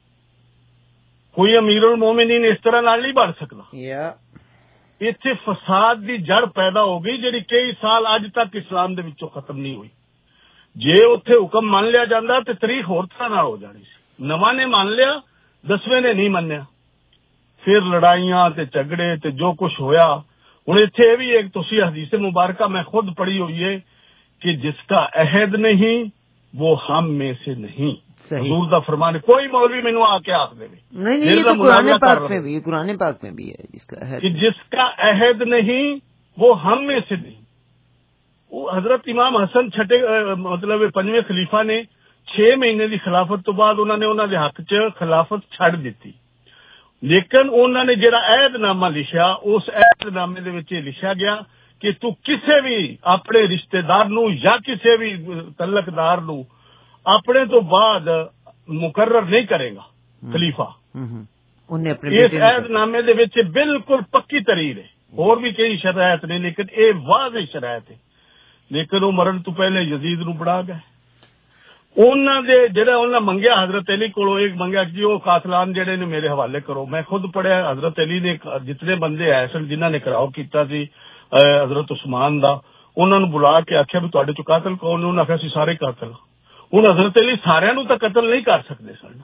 کوئی امیر المومنین اس طرح نال نہیں بن سکتا. اتنے فساد دی جڑ پیدا ہو گئی جڑی کئی سال اج تک اسلام دے وچوں ختم نہیں ہوئی. جے اتنے حکم مان لیا جاندہ تے تاریخ ہور طرح نال ہو جانی سی. نواں نے مان لیا، 10ویں نے نہیں منیا، پھر لڑائیاں تے جھگڑے تے جو کچھ ہویا. ہن ایتھے یہ بھی ایک تسی حدیث مبارکہ میں خود پڑھی ہوئی ہے کہ جس کا عہد نہیں وہ ہم میں سے نہیں. حضور دا فرمان ہے. کوئی مولوی مینوں آ کے آکھ دے نہیں یہ تو قرآن پاک میں بھی، قرآن پاک میں بھی ہے جس کا عہد کہ جس کا عہد نہیں وہ ہم میں سے نہیں. حضرت امام حسن چھٹے مطلب 5ویں خلیفہ نے 6 مہینے کی خلافت تو بعد انہوں نے انہوں دے حق چ خلافت چھڑ دیتی، لیکن انہوں نے جڑا عہد نامہ لکھیا اس عہد نامے دے وچ لکھیا گیا کہ تو کسے بھی اپنے رشتے دار نو یا کسے بھی تعلقدار نو اپنے تو بعد مقرر نہیں کرے گا خلیفہ. اس عہد نامے دے وچ بالکل پکی تحریر ہے، اور بھی کئی شرائط نے لیکن اے واضح شرائط ہے. لیکن وہ مرن تو پہلے یزید نو بڑھا گئے. انہوں نے جڑا انہوں نے منگیا حضرت علی کو ایک منگیا جی وہ قاتلان جڑے نے میرے حوالے کرو. میں خود پڑھیا حضرت علی نے جتنے بندے آئے سن جنہوں نے کراؤ کیتا سی حضرت عثمان دا انہوں نے بلا کے آخیا بھی تواڈے چ قاتل کون نے؟ انہوں نے آخیا سی سارے قاتل. ہوں حضرت علی سارے نو تو قتل نہیں کر سکتے سن.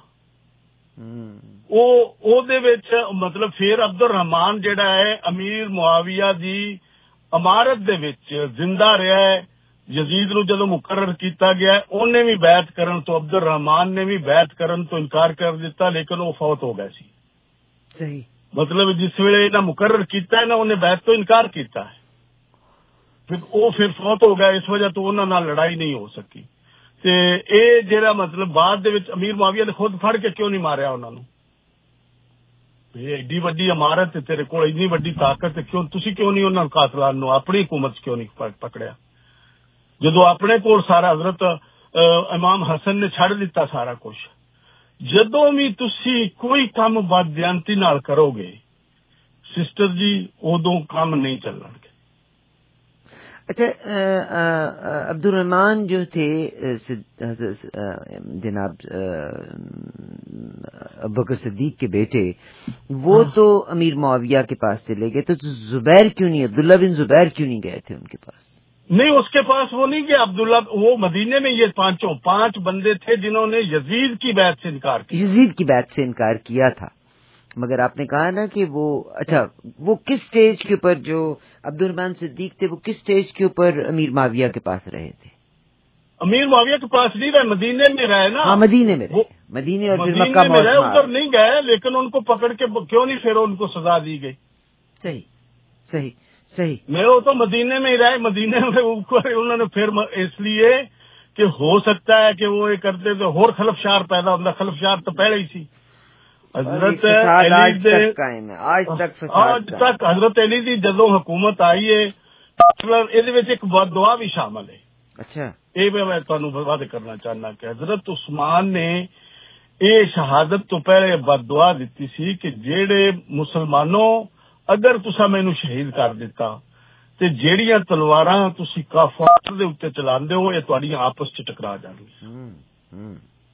مطلب پھر عبد الرحمان جڑا ہے امیر معاویہ دی امارت دے وچ زندہ رہا ہے. یزید نو جدو مقرر کیتا گیا انہیں بھی بیعت کرن تو عبد الرحمان نے بھی بیعت کرن تو انکار کر دیتا لیکن وہ فوت ہو گئے سی. صحیح. مطلب جس ویلے انہیں مقرر کیتا ہے نا انہیں بیعت تو انکار کیتا ہے پھر فوت ہو گیا. اس وجہ تو انہوں نے لڑائی نہیں ہو سکی. تے اے جڑا مطلب بعد دے وچ امیر معاویہ نے خود پھڑ کے کیوں نہیں ماریا انہوں نے؟ ایڈی وڈی عمارت تیرے کول اتنی وڈی طاقت کیوں تسی کیوں نہیں انہوں نے قاتلان نو اپنی حکومت کیوں نہیں پکڑیا جدو اپنے کول سارا حضرت امام حسن نے چھڑ دیتا سارا کچھ. جدو بھی تسی کوئی کام بددیانتی نال کرو گے سسٹر جی ادو کام نہیں چلن گے. اچھا عبد الرحمان جو تھے جناب ابوبکر صدیق کے بیٹے وہ تو امیر معاویہ کے پاس چلے گئے تو زبیر کیوں نہیں عبداللہ بن زبیر کیوں نہیں گئے تھے ان کے پاس؟ نہیں اس کے پاس وہ نہیں گیا عبداللہ. وہ مدینے میں یہ 5 بندے تھے جنہوں نے یزید کی بیعت سے انکار کیا. یزید کی بیعت سے انکار کیا تھا مگر آپ نے کہا نا کہ وہ اچھا وہ کس سٹیج کے اوپر جو عبد الرحمان صدیق تھے وہ کس سٹیج کے اوپر امیر معاویہ کے پاس رہے تھے؟ امیر معاویہ کے پاس نہیں رہے مدینے میں رہے نا. ہاں مدینے میں رہے. مدینے اور پھر مکہ میں رہے ادھر نہیں گئے لیکن ان کو پکڑ کے کیوں نہیں پھر ان کو سزا دی گئی؟ صحیح صحیح صحیح. میں وہ تو مدینے میں ہی رہے. مدینے میں انہوں نے پھر اس لیے کہ ہو سکتا ہے کہ وہ یہ کرتے تو اور خلفشار پیدا ہوتا. خلفشار تو پہلے ہی سی. حضرت آج تک حضرت علی دی جدو حکومت آئی ہے ایک بد دعا بھی شامل ہے. اچھا یہ میں تمہیں وعدہ کرنا چاہنا کہ حضرت عثمان نے یہ شہادت تو پہلے بد دعا دیتی سی کہ جیڑے مسلمانوں اگر تسا مینو شہید کر دیتا تے جیڑیاں تلواراں تسی کافر دے اوتے چلاندے ہو یہ تہاڈیاں آپس چ ٹکرا جانگیاں.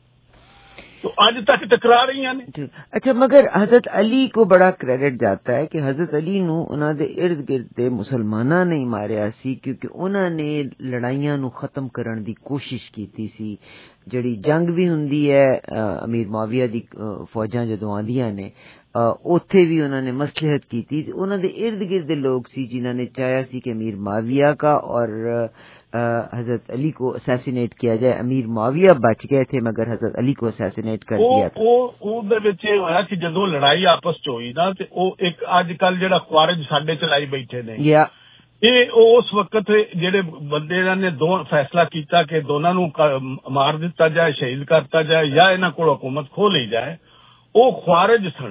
تو آج تک ٹکرا رہی ہیں. اچھا مگر حضرت علی کو بڑا کریڈٹ جاتا ہے کہ حضرت علی نو انہاں دے ارد گرد مسلماناں نے ماریا سی کیونکہ انہاں نے لڑائیاں نو ختم کرن دی کوشش کیتی سی. جڑی جنگ بھی ہوندی ہے امیر معاویہ دی فوجاں جدوں آندیاں نے اوتھے بھی انہوں نے مصلحت کی تھی. انہوں نے ارد گرد لوگ سی جنہوں نے چاہیا سی کہ امیر معاویہ کا اور حضرت علی کو اسیسینیٹ کیا جائے. امیر معاویہ بچ گئے تھے مگر حضرت علی کو اسیسینیٹ کر دیا تھا. کہ جدو لڑائی آپس چ ہوئی نا ایک اج کل جڑا خوارج ساڈے چلائی بیٹھے نے یہ اس وقت جڑے بندے نے فیصلہ کیتا کہ دونوں نو مار دیتا جائے شہید کرتا جائے یا انہاں کول حکومت کھو لی جائے وہ خوارج سن.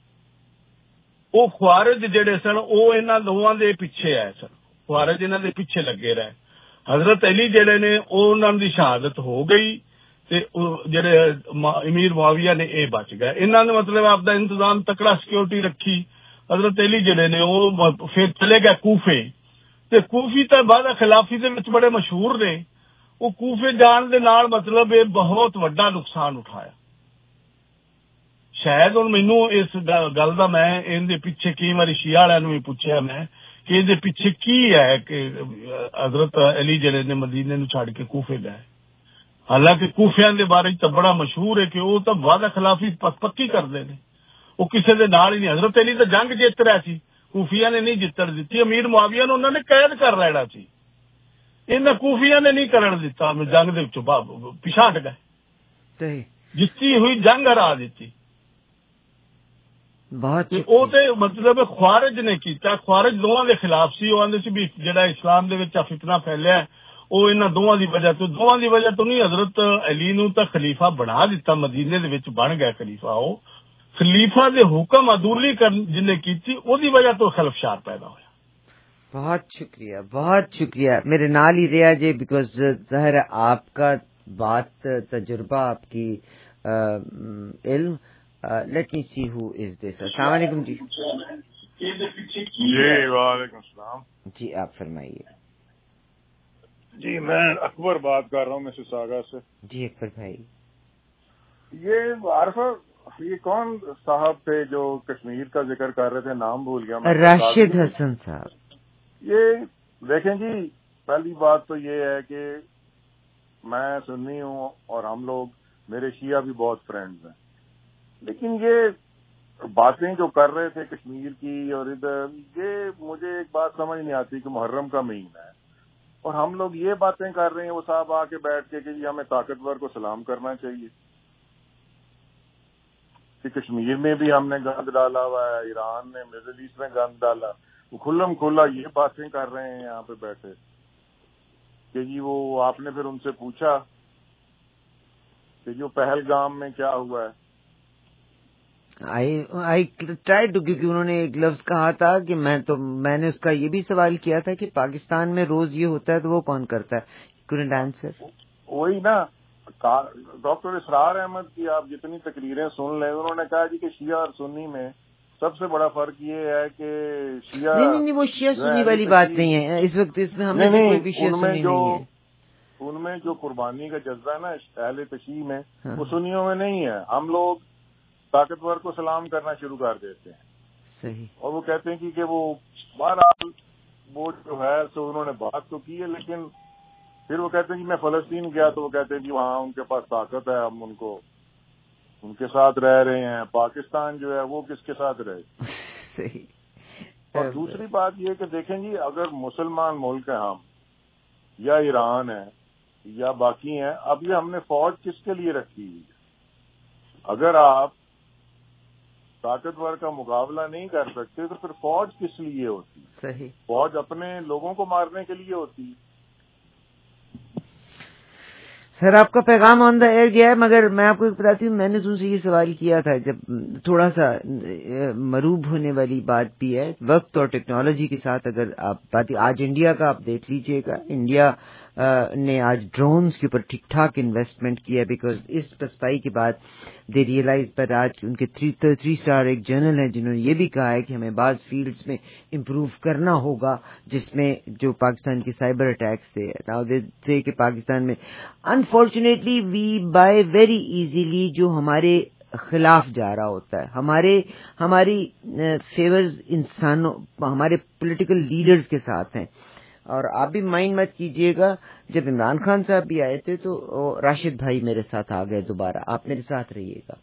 وہ خوارج جڑے سن وہ انہاں دوواں دے پیچھے آئے سن. خوارج انہاں دے پیچھے لگے رہے. حضرت علی جڑے نے انہاں دی شہادت ہو گئی تے جڑے امیر معاویہ نے اے بچ گئے. انہاں نے مطلب آپ دا انتظام تکڑا سیکورٹی رکھی. حضرت علی جڑے نے وہ پھر چلے گئے کوفے تے کوفی تے بعد خلافی دے وچ بڑے مشہور نے. وہ کوفے جان دے نال مطلب یہ بہت وڈا نقصان اٹھایا. شاید ہوں مینو اس گل کا میں ان دے پیچھے کئی بار شیعہ والوں بھی پوچھا میں کہ ان دے پیچھے کی ہے کہ حضرت علی جڑے نے مدینے نو چھڑ کے کوفے گئے. حالانکہ کوفیاں دے بارے تو بڑا مشہور ہے کہ وہ تو وعدہ خلافی پکی کرتے ہیں. وہ کسی دے نال ہی نہیں. حضرت علی تو جنگ جیت رہا سی کوفیاں نے نہیں جیتن دیتی. امیر معاویہ نے انہوں نے قید کر لینا سی. انہیں کوفیاں نے نہیں کرن دیتا. جنگ دے پیچھا ہٹ گئے. جیتی ہوئی جنگ ہرا دیتی. بہت ਉਹ ਤੇ ਮਤਲਬ ਖਾਰਜ ਨੇ ਕੀਤਾ, ਖਾਰਜ ਦੋਵਾਂ ਦੇ ਖਿਲਾਫ ਸੀ। ਉਹ ਆਂਦੇ ਸੀ ਵੀ ਜਿਹੜਾ ਇਸਲਾਮ ਦੇ ਵਿੱਚ ਫਿਤਨਾ ਫੈਲਿਆ ਉਹ ਇਹਨਾਂ ਦੋਵਾਂ ਦੀ ਵਜ੍ਹਾ ਤੋਂ ਨਹੀਂ। ਹਜ਼ਰਤ ਅਲੀ ਨੂੰ ਤਾਂ ਖਲੀਫਾ ਬਣਾ ਦਿੱਤਾ, مدینے ਦੇ ਵਿੱਚ ਬਣ ਗਿਆ ਖਲੀਫਾ। ਉਹ ਖਲੀਫਾ ਦੇ ਹੁਕਮ ਅਦੂਲੀ ਕਰਨ ਜਿਹਨੇ ਕੀਤੀ ਉਹਦੀ وجہ ਤੋਂ خلفشار پیدا ہویا۔ بہت شکریہ، بہت شکریہ میرے نال ہی رہا جی، بیکاز ظاہر ہے آپ کا بات تجربہ، آپ کی علم۔ Let me see who is this. السلام علیکم جی۔ جی وعلیکم السلام جی آپ فرمائیے۔ جی میں اکبر بات کر رہا ہوں مسیساگا سے۔ جی اکبر بھائی، یہ عارف یہ کون صاحب تھے جو کشمیر کا ذکر کر رہے تھے؟ نام بھول گیا میں۔ راشد حسن صاحب۔ یہ دیکھیں جی، پہلی بات تو یہ ہے کہ میں سنی ہوں اور ہم لوگ، میرے شیعہ بھی بہت فرینڈز ہیں، لیکن یہ باتیں جو کر رہے تھے کشمیر کی اور ادھر، یہ مجھے ایک بات سمجھ نہیں آتی کہ محرم کا مہینہ ہے اور ہم لوگ یہ باتیں کر رہے ہیں، وہ صاحب آ کے بیٹھ کے کہ جی ہمیں طاقتور کو سلام کرنا چاہیے، کہ کشمیر میں بھی ہم نے گند ڈالا ہوا ہے، ایران نے، مڈل ایسٹ میں گند ڈالا، وہ کھلم کھلا یہ باتیں کر رہے ہیں یہاں پہ بیٹھے کہ جی وہ آپ نے پھر ان سے پوچھا کہ جو پہلگام میں کیا ہوا ہے؟ آئی ٹرائی ٹو، کیونکہ انہوں نے ایک لفظ کہا تھا کہ میں نے اس کا یہ بھی سوال کیا تھا کہ پاکستان میں روز یہ ہوتا ہے تو وہ کون کرتا ہے؟ couldn't answer۔ وہی نا، ڈاکٹر اسرار احمد کی آپ جتنی تقریریں سن لیں، انہوں نے کہا جی کہ شیعہ اور سنی میں سب سے بڑا فرق یہ ہے کہ شیعہ نہیں وہ شیعہ سنی والی بات نہیں ہے اس وقت، اس میں ہمیں کوئی بھی شیعہ سنی نہیں ہے۔ ان میں جو قربانی کا جذبہ ہے نا اہل تشیع میں، وہ سنیوں میں نہیں ہے۔ ہم لوگ طاقتور کو سلام کرنا شروع کر دیتے ہیں، صحیح، اور وہ کہتے ہیں کہ وہ بہرحال وہ جو ہے سو انہوں نے بات تو کی ہے، لیکن پھر وہ کہتے ہیں کہ میں فلسطین گیا تو وہ کہتے ہیں کہ وہاں ان کے پاس طاقت ہے، ہم ان کے ساتھ رہ رہے ہیں۔ پاکستان جو ہے وہ کس کے ساتھ رہے؟ صحیح۔ اور دوسری بات یہ کہ دیکھیں جی، اگر مسلمان ملک ہیں ہم، یا ایران ہے یا باقی ہیں، اب یہ ہم نے فوج کس کے لیے رکھی ہوئی ہے؟ اگر آپ طاقتور کا مقابلہ نہیں کر سکتے تو پھر فوج کس لیے ہوتی؟ صحیح، فوج اپنے لوگوں کو مارنے کے لیے ہوتی۔ سر آپ کا پیغام آن دا ایئر گیا ہے، مگر میں آپ کو بتاتی ہوں، میں نے تم سے یہ سوال کیا تھا جب تھوڑا سا مروب ہونے والی بات بھی ہے وقت اور ٹیکنالوجی کے ساتھ۔ اگر آپ بات آج انڈیا کا آپ دیکھ لیجئے گا، انڈیا نے آج ڈرونز کے اوپر ٹھیک ٹھاک انویسٹمنٹ کیا، بیکاز اس پسپائی کے بعد دے ریئلائز، پر آج ان کے 3 اسٹار ایک جنرل ہیں جنہوں نے یہ بھی کہا ہے کہ ہمیں بعض فیلڈز میں امپروو کرنا ہوگا، جس میں جو پاکستان کے سائبر اٹیکس تھے۔ ناؤ دے سے کہ پاکستان میں unfortunately we buy very easily جو ہمارے خلاف جا رہا ہوتا ہے، ہماری فیورز انسانوں، ہمارے پولیٹیکل لیڈرز کے ساتھ ہیں۔ اور آپ بھی مائنڈ مت کیجئے گا، جب عمران خان صاحب بھی آئے تھے تو راشد بھائی میرے ساتھ آ گئے دوبارہ، آپ میرے ساتھ رہیے گا۔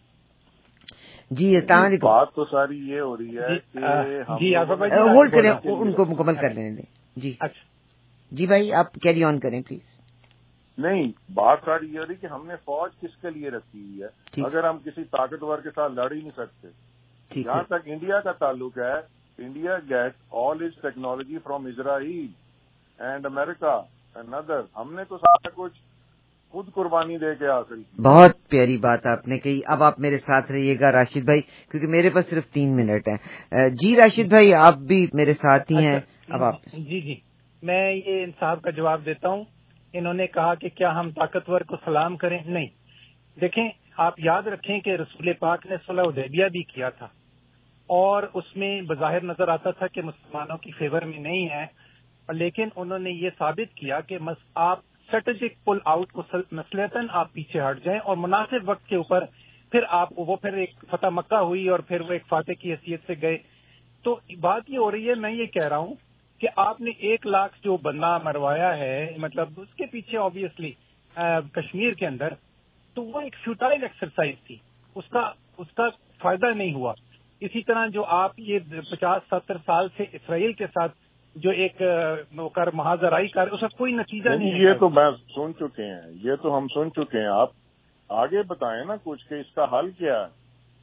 جی السلام علیکم۔ بات تو ساری یہ ہو رہی ہے کہ جی ہولڈ کریں، ان کو مکمل کر لینے دیں۔ جی جی بھائی آپ کیری آن کریں پلیز۔ نہیں، بات ساری یہ ہو رہی کہ ہم نے فوج کس کے لیے رکھی ہوئی ہے اگر ہم کسی طاقتور کے ساتھ لڑ ہی نہیں سکتے؟ جہاں تک انڈیا کا تعلق ہے، India get all its technology from Israel and America and other. ہم نے تو سارا کچھ خود قربانی دے کے حاصل کی۔ بہت پیاری بات آپ نے کہی۔ اب آپ میرے ساتھ رہیے گا راشد بھائی، کیونکہ میرے پاس صرف 3 منٹ ہیں۔ جی راشد بھائی آپ بھی میرے ساتھ ہی ہیں، اب آپ۔ جی میں یہ انصاف کا جواب دیتا ہوں۔ انہوں نے کہا کہ کیا ہم طاقتور کو سلام کریں؟ نہیں، دیکھیں آپ یاد رکھیں کہ رسول پاک نے صلح حدیبیہ بھی کیا تھا، اور اس میں بظاہر نظر آتا تھا کہ مسلمانوں کی فیور میں نہیں ہے، لیکن انہوں نے یہ ثابت کیا کہ آپ اسٹریٹجک پل آؤٹ کو مسلحتاً آپ پیچھے ہٹ جائیں، اور مناسب وقت کے اوپر پھر پھر ایک فتح مکہ ہوئی اور پھر وہ ایک فاتح کی حیثیت سے گئے۔ تو بات یہ ہو رہی ہے، میں یہ کہہ رہا ہوں کہ آپ نے 1 لاکھ جو بندہ مروایا ہے، مطلب اس کے پیچھے آبویسلی کشمیر کے اندر، تو وہ ایک فیوٹائل ایکسرسائز تھی، اس کا فائدہ نہیں ہوا۔ اسی طرح جو آپ یہ 50-70 سال سے اسرائیل کے ساتھ جو ایک محاذرائی کر اس کا کوئی نتیجہ نہیں ہے۔ یہ تو میں سن چکے ہیں، یہ تو ہم سن چکے ہیں۔ آپ آگے بتائیں نا کچھ کہ اس کا حل کیا ہے۔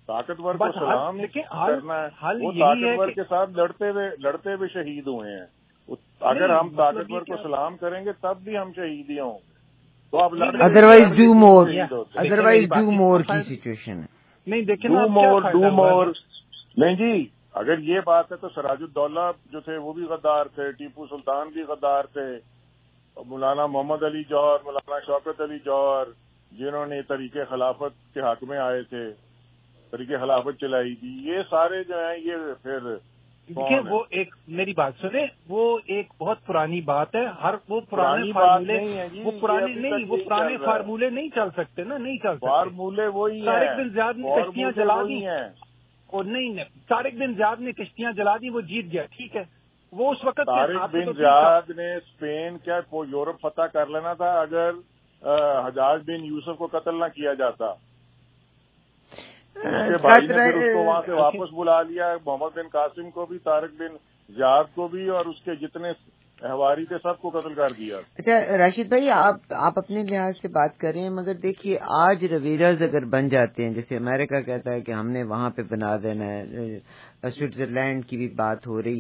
طاقتور کو سلام کرنا ہے، وہ طاقتور کے ساتھ لڑتے ہوئے شہید ہوئے ہیں. اگر ہم طاقتور کو سلام کریں گے تب بھی ہم شہید ہی ہوں گے. تو اب ادروائز ڈو مور کی سچویشن ہے. نہیں دیکھیں ڈو مور نہیں جی. اگر یہ بات ہے تو سراج الدولہ جو تھے وہ بھی غدار تھے، ٹیپو سلطان بھی غدار تھے، مولانا محمد علی جوہر، مولانا شوکت علی جوہر، جنہوں نے طریقے خلافت کے حق میں آئے تھے، طریقے خلافت چلائی تھی، یہ سارے جو ہیں یہ پھر دیکھیں وہ ایک میری بات سنیں، وہ ایک بہت پرانی بات ہے. وہ پرانے فارمولے فارمولے نہیں چل سکتے نا، نہیں چل سکتے. فارمولے وہی ہیں. طارق بن زیاد نے کشتیاں جلا دی اور نہیں طارق بن زیاد نے کشتیاں جلا دی، وہ جیت گیا، ٹھیک ہے. وہ اس وقت طارق بن زیاد نے اسپین کیا یورپ فتح کر لینا تھا اگر حجاج بن یوسف کو قتل نہ کیا جاتا. اس کے بھائی نے پھر اس کو وہاں سے واپس بلا لیا. محمد بن قاسم کو بھی، طارق بن زیاد کو بھی، اور اس کے جتنے احواری تھے سب کو قتل کر دیا. اچھا راشد بھائی، آپ اپنے لحاظ سے بات کر رہے ہیں، مگر دیکھیے آج رویراز اگر بن جاتے ہیں، جیسے امریکہ کہتا ہے کہ ہم نے وہاں پہ بنا دینا ہے، سوئٹزرلینڈ کی بھی بات ہو رہی ہے.